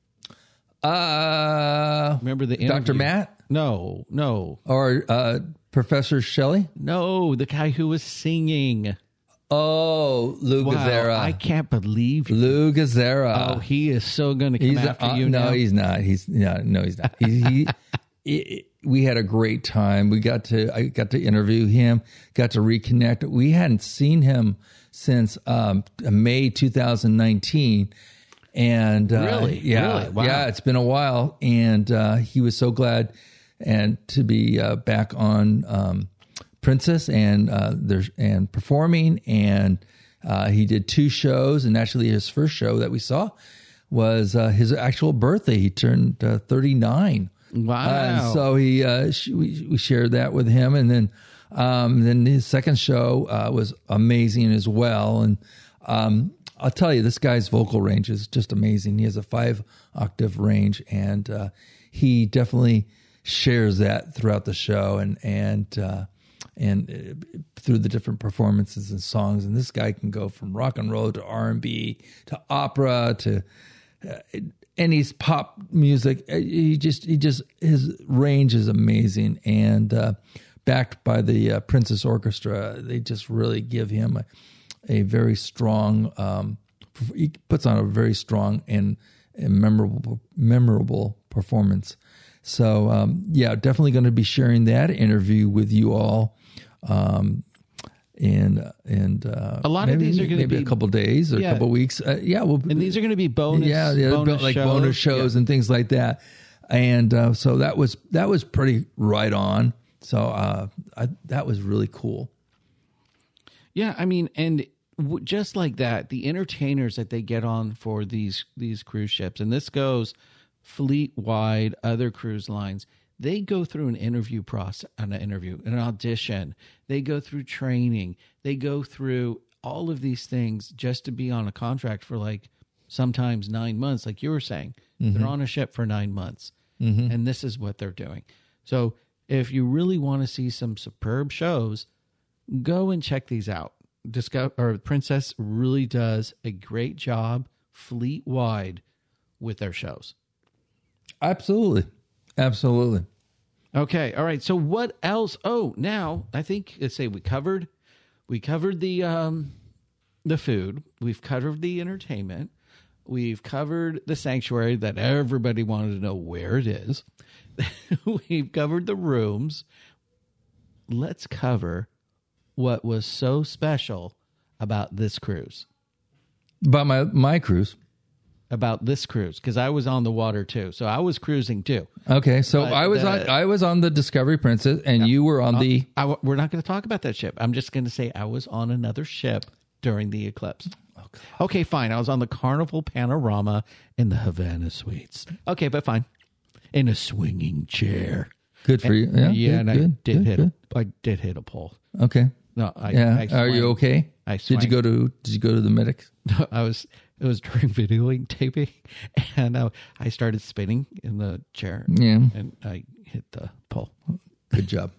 Uh, Remember the Doctor interview? Matt No, no, or uh, Professor Shelley? no. The guy who was singing. Oh, Lou Wow, Gazzara. I can't believe you. Lou Gazzara. Oh, he is so going to come He's after uh, you no, now. he's not. He's no, no, he's not. He, he, he- we had a great time. We got to, I got to interview him, got to reconnect. We hadn't seen him since um, May two thousand nineteen, and uh, Really? yeah, Really? Wow. yeah, it's been a while, and uh, he was so glad and to be uh, back on um, Princess and uh, there's and performing, and uh, he did two shows, and actually his first show that we saw was uh, his actual birthday. He turned uh, thirty-nine. Wow. And so he uh, sh- we, we shared that with him, and then um, then his second show uh, was amazing as well. And um, I'll tell you, this guy's vocal range is just amazing. He has a five octave range, and uh, he definitely shares that throughout the show, and and uh, and uh, through the different performances and songs. And this guy can go from rock and roll to R and B to opera to uh, any pop music. He just he just his range is amazing, and uh, backed by the uh, Princess Orchestra, they just really give him a, a very strong. Um, he puts on a very strong and, and memorable memorable performance. So um, yeah, definitely going to be sharing that interview with you all. Um, and and uh, A lot of maybe, these are gonna maybe be- a couple days or Yeah. a couple weeks. Uh, yeah, well, And these are going to be bonus, yeah, yeah, bonus like shows. bonus shows and things like that. And uh, so that was that was pretty right on. So uh, I, that was really cool. Yeah, I mean, and w- just like that, the entertainers that they get on for these these cruise ships, and this goes fleet wide, other cruise lines, they go through an interview process, an interview, an audition. They go through training. They go through all of these things just to be on a contract for like sometimes nine months, like you were saying. They're on a ship for nine months, and this is what they're doing. So if you really want to see some superb shows, go and check these out. Discover or Princess really does a great job fleet wide with their shows. Absolutely, absolutely. Okay, all right. So what else? Oh, now I think let's say we covered we covered the um the food. We've covered the entertainment. We've covered the sanctuary that everybody wanted to know where it is. We've covered the rooms. Let's cover what was so special about this cruise. About my my cruise. About this cruise, because I was on the water too, so I was cruising too. Okay, so But I was the- on I was on the Discovery Princess, and you were on the. I w- we're not going to talk about that ship. I'm just going to say I was on another ship during the eclipse. Okay. okay, fine. I was on the Carnival Panorama in the Havana Suites. Okay, but fine. In a swinging chair. Good for you. Yeah, yeah, good, and I good, did good, hit. good. A, I did hit a pole. Okay. No, I. Yeah. I Are you swang. okay? I Did you swang. go to Did you go to the medics? I was. It was during videoing taping, and uh, I started spinning in the chair. Yeah. and I hit the pole. Good job.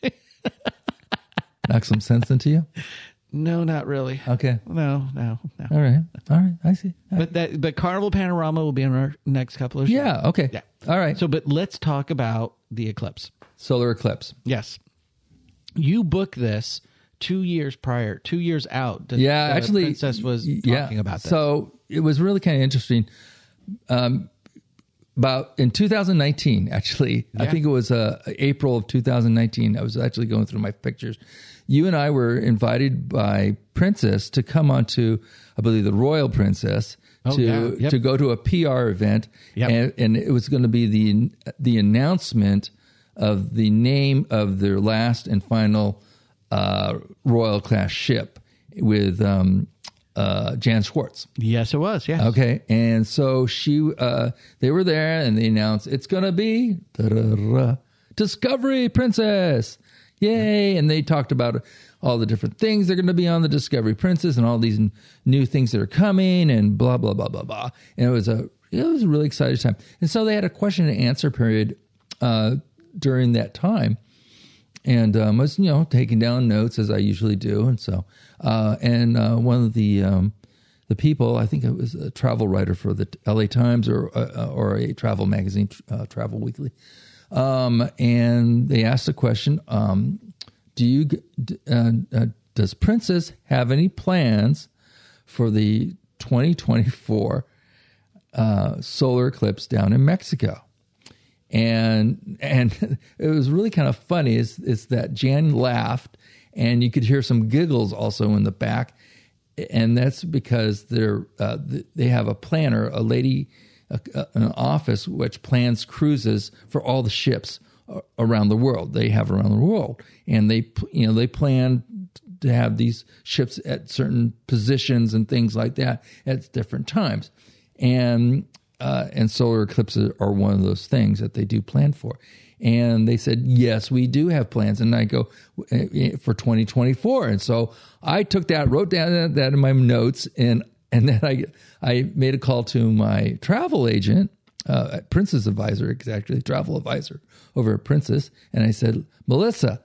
Knock some sense into you. No, not really. Okay. No, no, no. All right. All right. I see. But that, but Carnival Panorama will be in our next couple of shows. Yeah. Okay. Yeah. All right. So, but let's talk about the eclipse. Solar eclipse. Yes, you booked this two years prior, two years out. The, Yeah, the actually, Princess was yeah. talking about this. So it was really kind of interesting. Um, about in two thousand nineteen, actually, I Yeah. think it was uh, April of two thousand nineteen. I was actually going through my pictures. You and I were invited by Princess to come onto, I believe, the Royal Princess Oh, to yeah. Yep. to go to a P R event, Yep. and, and it was going to be the the announcement of the name of their last and final uh, Royal class ship with um, uh, Jan Schwartz. Yes, it was. Yes. Okay, and so she, uh, they were there, and they announced it's gonna be da-da-da, Discovery Princess, yay! And they talked about all the different things they're going to be on the Discovery Princess, and all these n- new things that are coming, and blah blah blah blah blah. And it was a it was a really exciting time. And so they had a question and answer period uh, during that time. And um, I was, you know, taking down notes as I usually do, and so, uh, and uh, one of the um, the people, I think it was a travel writer for the L A Times or uh, or a travel magazine, uh, Travel Weekly, um, and they asked a question: um, Do you uh, uh, does Princess have any plans for the twenty twenty-four uh, solar eclipse down in Mexico? And and it was really kind of funny is is that Jan laughed, and you could hear some giggles also in the back, and that's because they're uh, they have a planner, a lady, a, a, an office which plans cruises for all the ships around the world. They have around the world, and they you know they plan to have these ships at certain positions and things like that at different times, and. Uh, and solar eclipses are one of those things that they do plan for. And they said, yes, we do have plans. And I go, for twenty twenty-four. And so I took that, wrote down that in my notes, and and then I I made a call to my travel agent, uh, Princess Advisor, exactly, travel advisor over at Princess. And I said, Melissa,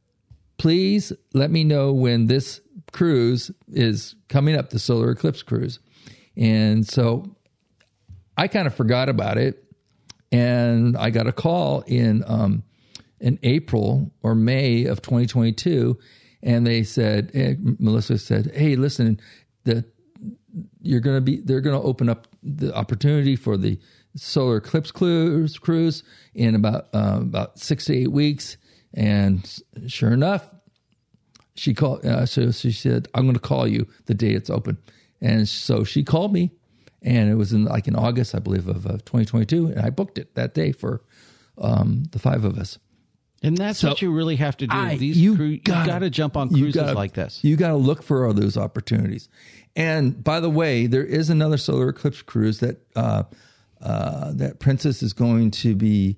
please let me know when this cruise is coming up, the solar eclipse cruise. And so I kind of forgot about it, and I got a call in um, in April or May of twenty twenty-two, and they said, eh, Melissa said, "Hey, listen, the you're going to be they're going to open up the opportunity for the solar eclipse cruise cruise in about uh, about six to eight weeks." And sure enough, she called. Uh, so she said, "I'm going to call you the day it's open," and so she called me. And it was in like in August, I believe, of uh, twenty twenty-two, and I booked it that day for um, the five of us. And that's So, what you really have to do. I- These you cru- you gotta- got to jump on You cruises gotta- like this. You got to look for all those opportunities. And by the way, there is another solar eclipse cruise that uh, uh, that Princess is going to be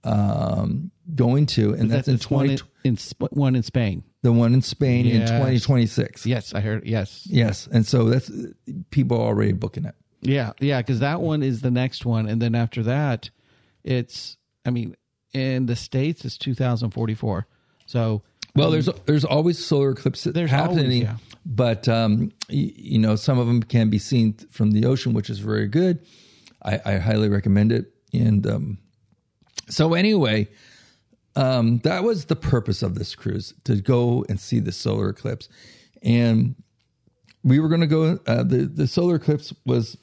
um, going to, and that's, That's in one twenty. in, in Sp- one in Spain. The one in Spain Yes. in twenty twenty-six. Yes, I heard. Yes. Yes, and so that's people are already booking it. Yeah, yeah, because that one is the next one, and then after that, it's. I mean, in the States, it's two thousand forty-four. So, Well, um, there's there's always solar eclipses There's happening, always, yeah. but um, y- you know some of them can be seen from the ocean, which is very good. I, I highly recommend it. And um, so anyway, um, that was the purpose of this cruise, to go and see the solar eclipse. And we were going to go. Uh, the the solar eclipse was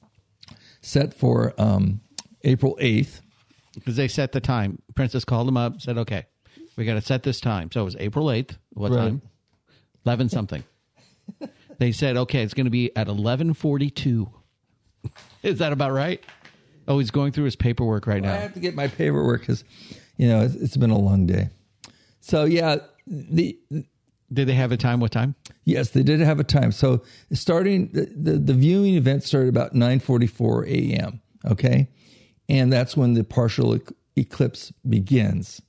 set for um, April eighth. because they set the time. Princess called them up, said, "Okay, we got to set this time." So it was April eighth. What Right. time? Eleven something. They said, "Okay, it's going to be at eleven forty-two." Is that about right? Oh, he's going through his paperwork right I now. have to get my paperwork because, you know, it's, it's been a long day. So yeah, the Did they have a time? What time? yes, they did have a time. So starting the the, the viewing event started about nine forty-four a.m. Okay, and that's when the partial ec- eclipse begins.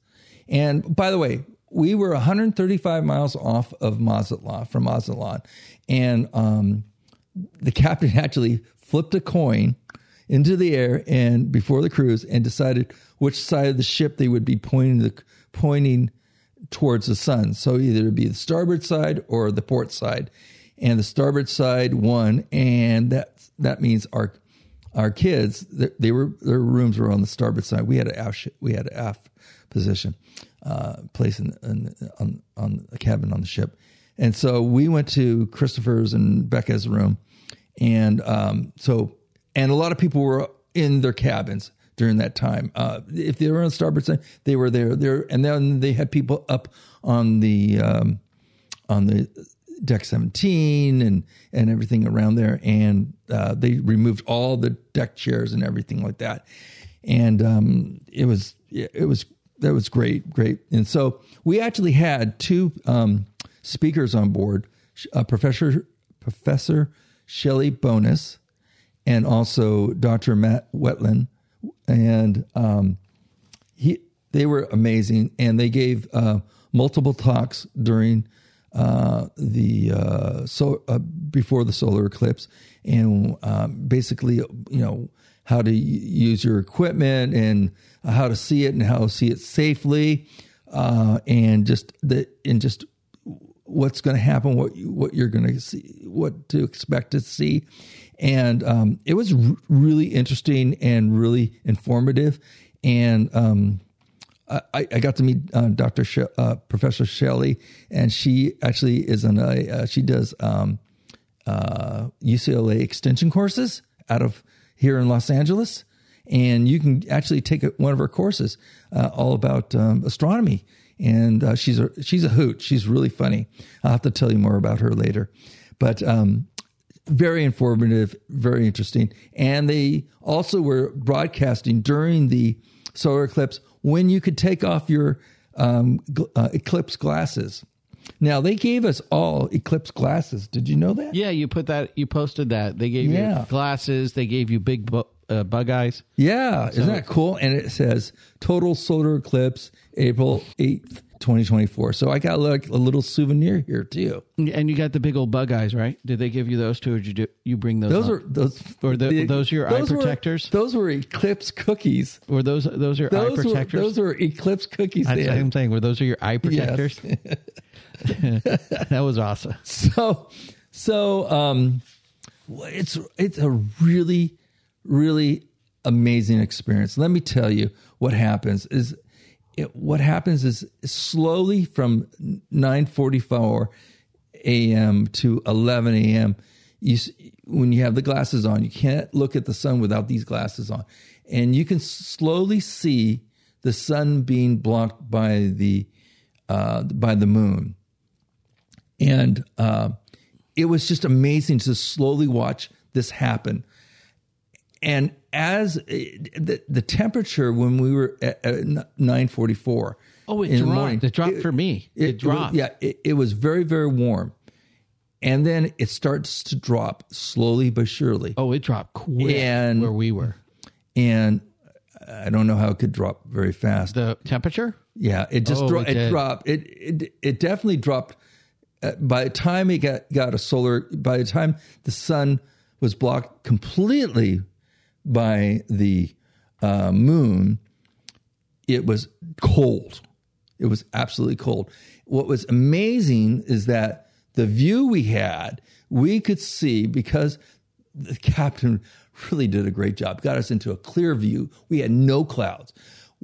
And by the way, we were one hundred thirty-five miles off of Mazatlan, from Mazatlan. And um, the captain actually flipped a coin into the air and before the cruise and decided which side of the ship they would be pointing the pointing towards the sun. So either it'd be the starboard side or the port side. And the starboard side won, and that that means our our kids, they were their rooms were on the starboard side. We had an aft we had an aft position, uh, place in, in on on the cabin on the ship, and so we went to Christopher's and Becca's room, and um, so and a lot of people were in their cabins during that time. Uh, if they were on the starboard side, they were there there, and then they had people up on the um, on the deck seventeen and, and everything around there. And uh, they removed all the deck chairs and everything like that. And um, it was, it was, that was great, great. And so we actually had two um, speakers on board, uh, Professor, Professor Shelley Bonus and also Doctor Matt Wetland. And um, he, they were amazing. And they gave uh, multiple talks during Uh, the uh, so uh, before the solar eclipse, and um, basically, you know, how to use your equipment and how to see it and how to see it safely, uh, and just the and just what's going to happen, what you, what you're going to see, what to expect to see, and um, it was r- really interesting and really informative, and um, I, I got to meet uh, Doctor She- uh, Professor Shelley, and she actually is on a uh, she does um, uh, U C L A extension courses out of here in Los Angeles, and you can actually take a, one of her courses uh, all about um, astronomy. And uh, she's a she's a hoot. She's really funny. I'll have to tell you more about her later, but um, very informative, very interesting. And they also were broadcasting during the solar eclipse when you could take off your um, uh, eclipse glasses. Now, they gave us all eclipse glasses. Did you know that? Yeah, you put that. You posted that. They gave Yeah. you glasses. They gave you big bu- uh, bug eyes. Yeah, isn't that cool? And it says total solar eclipse, April eighth, twenty twenty-four. So I got like a little souvenir here too. And you got the big old bug eyes, right? Did they give you those too, or did you do, you bring those? Those on? are those, or the, the, those are your those eye were- protectors. those were eclipse cookies. Or those those are Those eye were protectors. those were eclipse cookies. That's Dan. what I'm saying. Were those are your eye protectors? Yes. That was awesome. So, so um, it's it's a really, really amazing experience. Let me tell you what happens is it, what happens is slowly from nine forty-four a.m. to eleven a.m. You when you have the glasses on, you can't look at the sun without these glasses on, and you can slowly see the sun being blocked by the uh, by the moon. And uh, it was just amazing to slowly watch this happen. And as the, the temperature when we were at, at nine forty-four, Oh, it in the dropped. morning, It dropped for me. It, it dropped. Yeah, it, it was very, very warm. And then it starts to drop slowly but surely. Oh, it dropped quick And- where we were. And I don't know how it could drop very fast. The temperature? Yeah, it just Oh, dro- it it, did. dropped. It, it it definitely dropped. Uh, by the time it got, got a solar, by the time the sun was blocked completely by the uh, moon, it was cold. It was absolutely cold. What was amazing is that the view we had, we could see because the captain really did a great job, got us into a clear view. We had no clouds.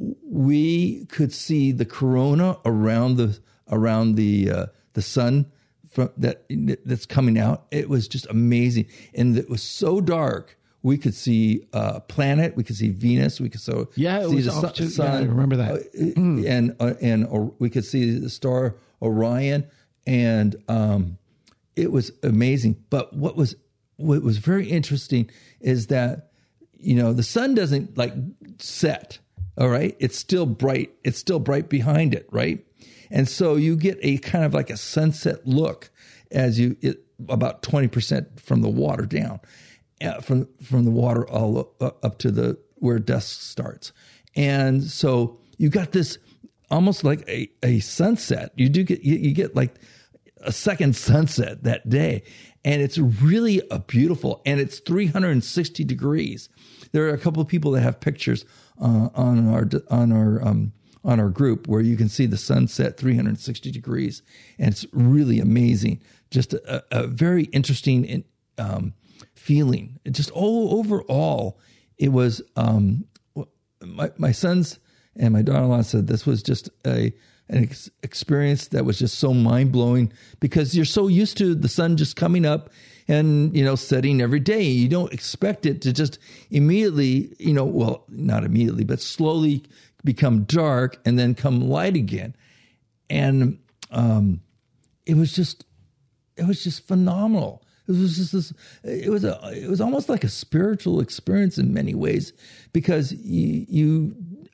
We could see the corona around the around the uh, the sun from that that's coming out. It was just amazing, and it was so dark. We could see a uh, planet. We could see Venus. We could so Yeah, it see was the off sun. to- yeah, I remember that. Uh, and uh, and uh, we could see the star Orion, and um, it was amazing. But what was what was very interesting is that, you know, the sun doesn't like set. All right. It's still bright. It's still bright behind it. Right. And so you get a kind of like a sunset look as you, it, about twenty percent from the water down, uh, from, from the water all up, up to the, where dusk starts. And so you got this almost like a, a sunset. You do get, you, you get like a second sunset that day. And it's really a beautiful, and it's three hundred sixty degrees. There are a couple of people that have pictures uh, on our, on our, um, on our group where you can see the sunset three hundred sixty degrees. And it's really amazing. Just a, a very interesting, um, feeling. It just all overall, it was, um, my, my sons and my daughter-in-law said this was just a an ex- experience that was just so mind-blowing because you're so used to the sun just coming up and, you know, setting every day. You don't expect it to just immediately, you know, well, not immediately, but slowly become dark and then come light again. And um, it was just, it was just phenomenal. It was just this, it was a, it was almost like a spiritual experience in many ways because you, you,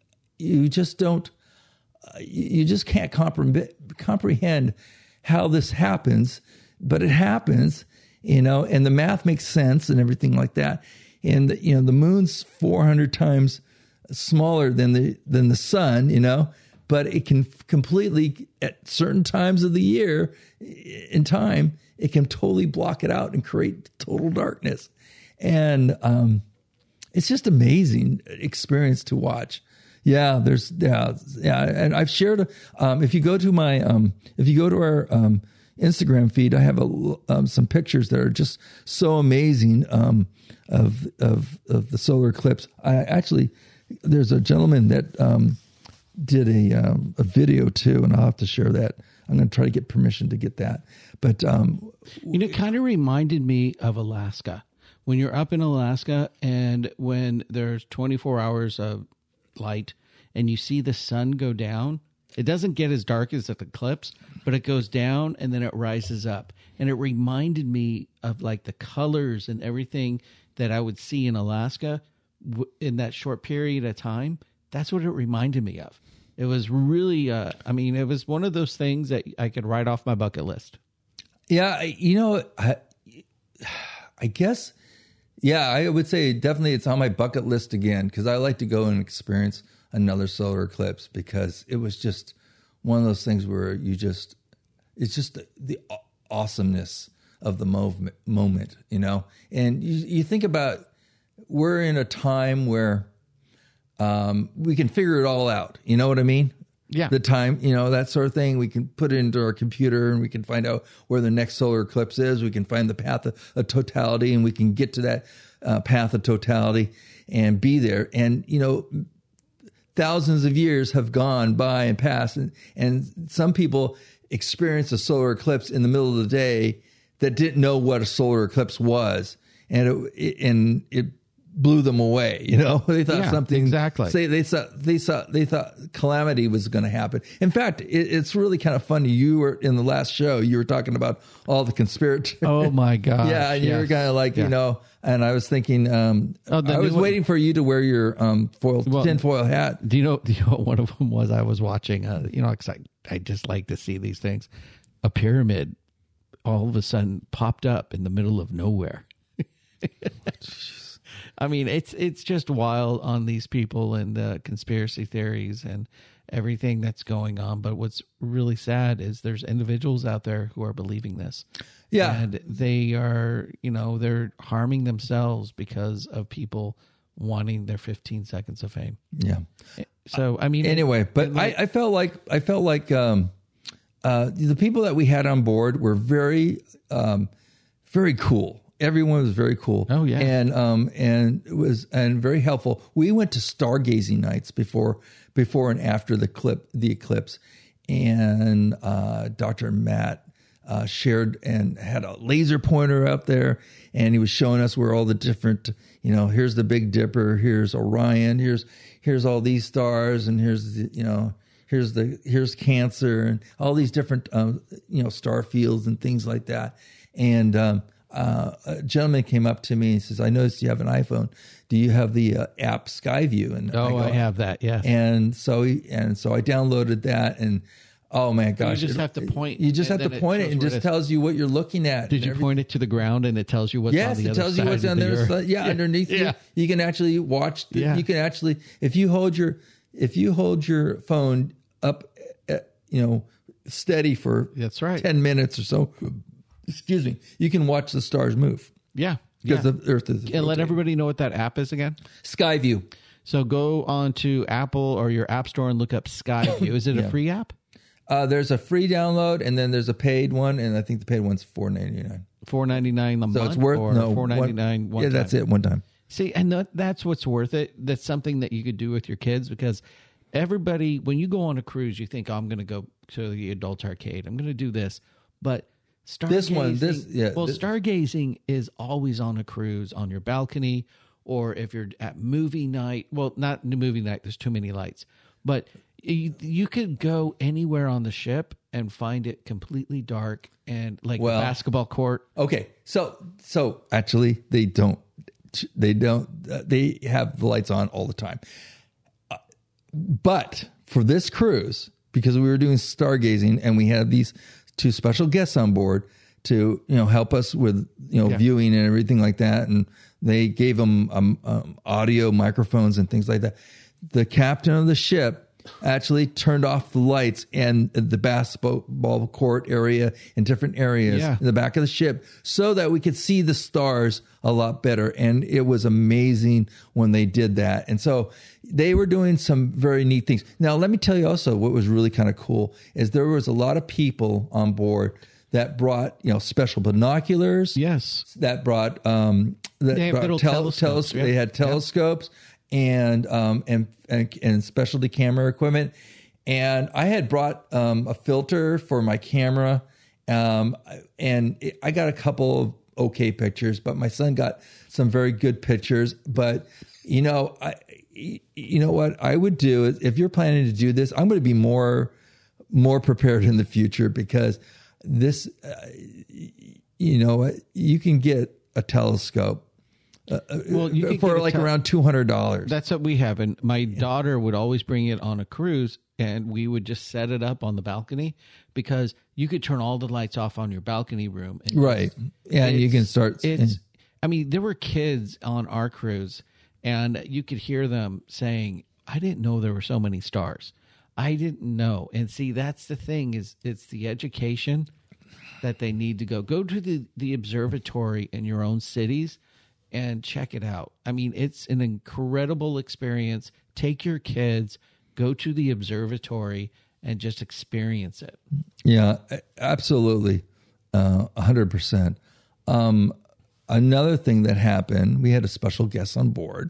you just don't, uh, you just can't comprehend, comprehend how this happens, but it happens, you know, and the math makes sense and everything like that. And, you know, the moon's four hundred times smaller than the, than the sun, you know, but it can completely at certain times of the year in time, it can totally block it out and create total darkness. And um, it's just amazing experience to watch. Yeah, there's, yeah, yeah. And I've shared, um, if you go to my, um, if you go to our um, Instagram feed, I have a, um, some pictures that are just so amazing um, of, of, of the solar eclipse. I actually, there's a gentleman that um, did a, um, a video too, and I'll have to share that. I'm going to try to get permission to get that. But, um, you know, it kind of reminded me of Alaska. When you're up in Alaska and when there's twenty-four hours of light and you see the sun go down, it doesn't get as dark as the eclipse, but it goes down and then it rises up. And it reminded me of like the colors and everything that I would see in Alaska in that short period of time. That's what it reminded me of. It was really, uh, I mean, it was one of those things that I could write off my bucket list. Yeah, you know, I, I guess, yeah, I would say definitely it's on my bucket list again because I like to go and experience another solar eclipse because it was just one of those things where you just, it's just the, the awesomeness of the mov- moment, you know? And you, you think about, we're in a time where um, we can figure it all out. You know what I mean? Yeah. The time, you know, that sort of thing. We can put it into our computer and we can find out where the next solar eclipse is. We can find the path of, of totality and we can get to that uh, path of totality and be there. And, you know, thousands of years have gone by and passed. And, and some people experience a solar eclipse in the middle of the day that didn't know what a solar eclipse was. And it, it and it blew them away. You know, they thought yeah, something exactly. Say they thought they thought they thought calamity was going to happen. In fact, it, it's really kind of funny. You were in the last show. You were talking about all the conspiracy. Oh my god! Yeah, and yes. you were kind of like, yeah. you know. And I was thinking, um, oh, I was one, waiting for you to wear your um, foil well, tinfoil hat. Do you know? Do you know what one of them was? I was watching. Uh, you know, cause I I just like to see these things. A pyramid, all of a sudden, popped up in the middle of nowhere. I mean, it's it's just wild on these people and the conspiracy theories and everything that's going on. But what's really sad is there's individuals out there who are believing this. Yeah. And they are, you know, they're harming themselves because of people wanting their fifteen seconds of fame. Yeah. So, I mean. Anyway, it, but it, I, I felt like, I felt like um, uh, the people that we had on board were very, um, very cool. Everyone was very cool. Oh yeah, and um and it was and very helpful. We went to stargazing nights before before and after the clip the eclipse, and uh, Doctor Matt uh, shared and had a laser pointer up there, and he was showing us where all the different, you know, here's the Big Dipper, here's Orion, here's here's all these stars, and here's the, you know. Here's the here's Cancer and all these different um, you know, star fields and things like that, and um, Uh, a gentleman came up to me and says, I noticed you have an iPhone. Do you have the uh, app Skyview? And oh, I, go, I have that. Yeah. And so, he, and so I downloaded that and, oh man, gosh. You just it, have to point. You just have to point it, it and just tells you what you're looking at. Did you point it to the ground and it tells you what's yes, on the it other tells side you what's on the there. Yeah, yeah, underneath yeah. you. You can actually watch, the, yeah. you can actually, if you hold your, if you hold your phone up, uh, you know, steady for That's right. ten minutes or so. Excuse me. You can watch the stars move Yeah. because yeah. the Earth is. And let rotating. everybody know what that app is again. Skyview. So go on to Apple or your app store and look up Skyview. Is it Yeah. a free app? Uh, there's a free download, and then there's a paid one, and I think the paid one's four ninety-nine. four ninety-nine a So month it's worth or no four ninety-nine one, one Yeah, time? that's it. One time. See, and that, that's what's worth it. That's something that you could do with your kids because everybody, when you go on a cruise, you think, oh, I'm going to go to the adult arcade. I'm going to do this. But stargazing, This one, this- yeah, well, this- stargazing is always on a cruise on your balcony, or if you're at movie night. Well, not the movie night. There's too many lights. But you, you could go anywhere on the ship and find it completely dark and like Well- a basketball court. Okay, so so actually they don't they don't uh, they have the lights on all the time. Uh, but for this cruise, because we were doing stargazing and we had these two special guests on board to you know help us with you know Yeah. viewing and everything like that, and they gave them um, um, audio microphones and things like that. The captain of the ship actually turned off the lights and the basketball court area and different areas Yeah. in the back of the ship so that we could see the stars a lot better. And it was amazing when they did that. And so they were doing some very neat things. Now, let me tell you also what was really kind of cool is there was a lot of people on board that brought, you know, special binoculars. Yes. That brought, um, that They have brought little telescopes, yeah. They had telescopes. And, um, and and and specialty camera equipment, and I had brought um, a filter for my camera, um, and it, I got a couple of okay pictures, but my son got some very good pictures. But you know, I you know what I would do is if you're planning to do this, I'm going to be more more prepared in the future because this, uh, you know, you can get a telescope. Uh, Well, you could for get a like tel- around two hundred dollars. That's what we have. And my daughter would always bring it on a cruise and we would just set it up on the balcony because you could turn all the lights off on your balcony room. And Right. Yeah, you it's- can start. It's, I mean, there were kids on our cruise and you could hear them saying, I didn't know there were so many stars. I didn't know. And see, that's the thing is it's the education that they need to go. Go to the, the observatory in your own cities and check it out. I mean, it's an incredible experience. Take your kids, go to the observatory, and just experience it. Yeah, absolutely. Uh, one hundred percent. Um, another thing that happened, we had a special guest on board,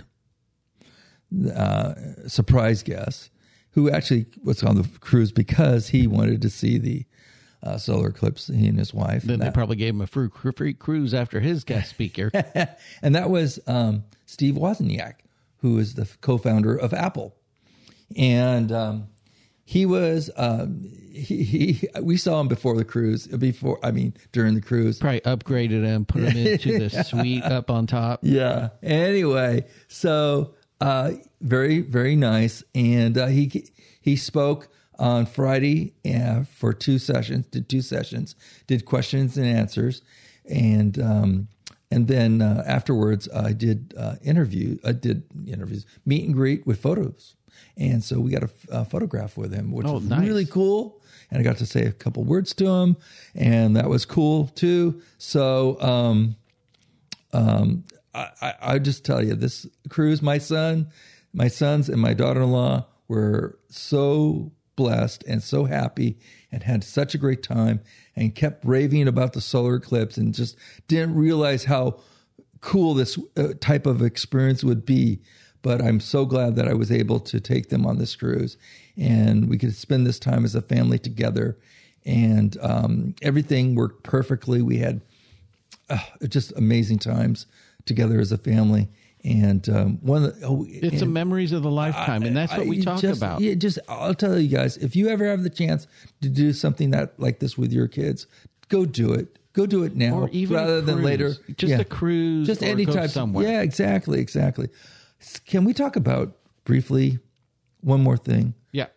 uh, surprise guest, who actually was on the cruise because he wanted to see the uh, solar eclipse, he and his wife. Then and they that, probably gave him a free, free cruise after his guest speaker. and that was um, Steve Wozniak, who is the co-founder of Apple. And um, he was, um, he, he, we saw him before the cruise, before, I mean, during the cruise. Probably upgraded him, put him into the suite up on top. Yeah. Anyway, so uh, very, very nice. And uh, he he spoke on Friday uh, for two sessions, did two sessions, did questions and answers. And um, and then uh, afterwards, I did uh, interview, I did interviews, meet and greet with photos. And so we got a, a photograph with him, which Oh, was nice. really cool. And I got to say a couple words to him, and that was cool too. So, um, um, I, I, I just tell you, this cruise, my son, my sons, and my daughter-in-law were so blessed and so happy, and had such a great time, and kept raving about the solar eclipse, and just didn't realize how cool this uh, type of experience would be. But I'm so glad that I was able to take them on this cruise, and we could spend this time as a family together, and um, everything worked perfectly. We had uh, just amazing times together as a family, and um, one of the, oh, It's and a memories of the lifetime, and that's what I- we talk just, about. Yeah, just I'll tell you guys, if you ever have the chance to do something that like this with your kids, go do it. Go do it now, Or even a rather than cruise. later. Just Yeah. a cruise just or any go type somewhere. Yeah, exactly, exactly. Can we talk about briefly one more thing? Yeah.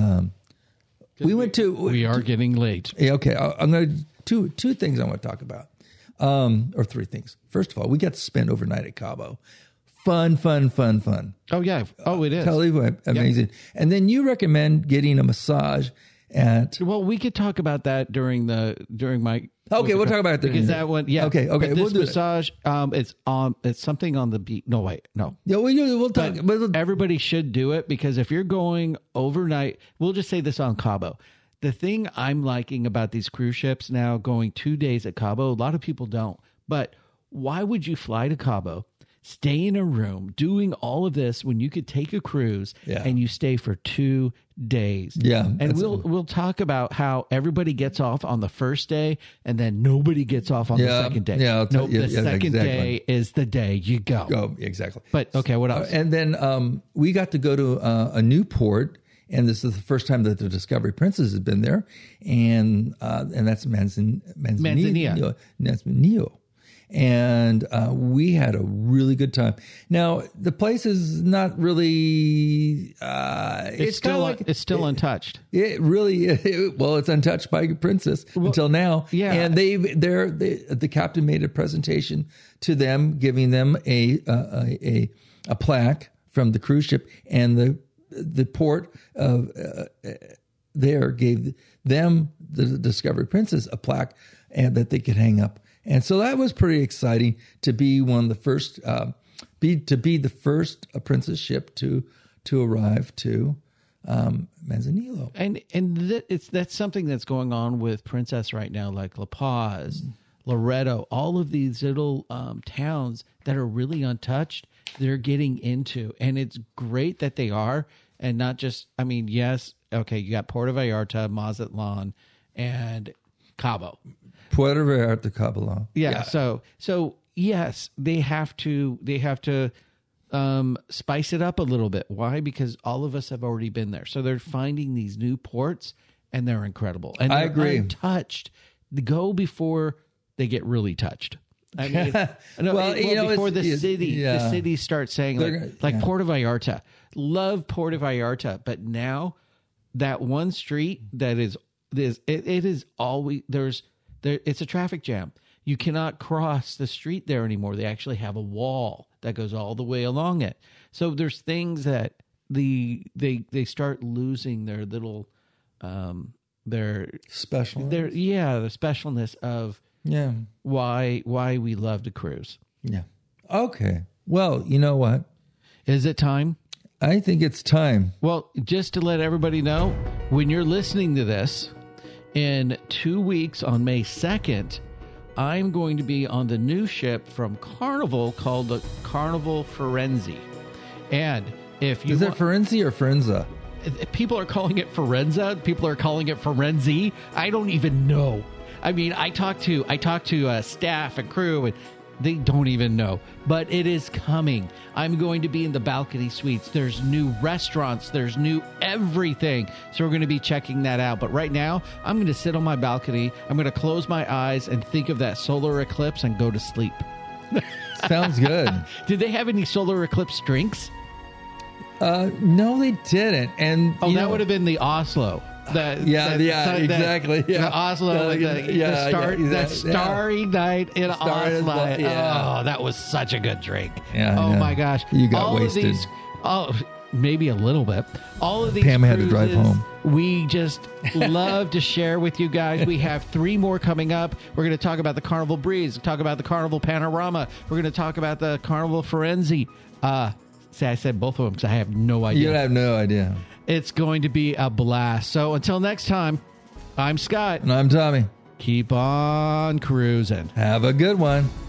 We went to We are getting late. Yeah, okay, I- I'm going to two two things I want to talk about, um, or three things. First of all, we got to spend overnight at Cabo. fun, fun, fun, fun. Oh yeah. Oh, it is. Tell you what, amazing. And then you recommend getting a massage at. Well, we could talk about that during the during my. Okay, we'll talk about it because that one. Yeah. Okay, okay, But this we'll do it. massage, um, it's on. It's something on the beach. No, wait, no. Yeah, we'll, we'll talk. But we'll- everybody should do it because if you're going overnight, we'll just say this on Cabo. The thing I'm liking about these cruise ships now going two days at Cabo, a lot of people don't. But why would you fly to Cabo, stay in a room, doing all of this when you could take a cruise Yeah. and you stay for two days? Yeah, And that's- we'll we'll talk about how everybody gets off on the first day and then nobody gets off on Yeah, the second day. yeah, I'll tell nope, you- the yeah, second exactly. day is the day you go. Oh, exactly. But okay, what else? And then um, we got to go to uh, a new port, and this is the first time that the Discovery Princess has been there, and uh, and that's Manzan, Manzanillo. Manzanillo. And uh, we had a really good time. Now the place is not really. Uh, it's, it's still kind of like it's still untouched. It really, it, well, it's untouched by Princess until now. yeah. and they, they're, they, the captain made a presentation to them, giving them a uh, a, a a plaque from the cruise ship, and the the port of uh, there gave them the Discovery Princess a plaque, and that they could hang up. And so that was pretty exciting to be one of the first, uh, be to be the first uh, Princess ship to to arrive to um, Manzanillo. And and th- it's that's something that's going on with Princess right now, like La Paz, Loreto, all of these little um, towns that are really untouched. They're getting into, and it's great that they are, and not just. I mean, yes, okay, you got Puerto Vallarta, Mazatlan, and Cabo. Puerto Vallarta, Cabo. Yeah, So so yes, they have to they have to um, spice it up a little bit. Why? Because all of us have already been there. So they're finding these new ports, and they're incredible. And I they're agree. Untouched. The go before they get really touched. I mean, no, Well, it- you know, before the it's- city, yeah. the city starts saying They're like, gonna- like yeah. Puerto Vallarta, love Puerto Vallarta, but now that one street that is is it, it is always there's there it's a traffic jam. You cannot cross the street there anymore. They actually have a wall that goes all the way along it. So there's things that the they they start losing their little um their Special. their yeah the specialness of Yeah. why why we love to cruise. Yeah. Okay. Well, you know what? Is it time? I think it's time. Well, just to let everybody know, when you're listening to this, in two weeks on May second, I'm going to be on the new ship from Carnival called the Carnival Firenze. And if you Is it want- Firenze or Firenze? people are calling it Firenze, people are calling it Firenze. I don't even know. I mean, I talked to I talked to uh, staff and crew, and they don't even know. But it is coming. I'm going to be in the balcony suites. There's new restaurants. There's new everything. So we're going to be checking that out. But right now, I'm going to sit on my balcony. I'm going to close my eyes and think of that solar eclipse and go to sleep. Sounds good. Did they have any solar eclipse drinks? uh, no, they didn't. And Oh, you that know, would have been the Oslo. The, Yeah, the- yeah, the- exactly, yeah. The Oslo, Uh, with the, yeah, the, star, yeah, the yeah. starry night in Starry Oslo. night, yeah. Oh, that was such a good drink. Yeah, I oh know. my gosh, You got All wasted. Of these, oh, maybe a little bit. All of these. Pam had to drive cruises home. We just love to share with you guys. We have three more coming up. We're going to talk about the Carnival Breeze, talk about the Carnival Panorama. We're going to talk about the Carnival Firenze. Uh, see, I said both of them because I have no idea. You have no idea. It's going to be a blast. So until next time, I'm Scott. And I'm Tommy. Keep on cruising. Have a good one.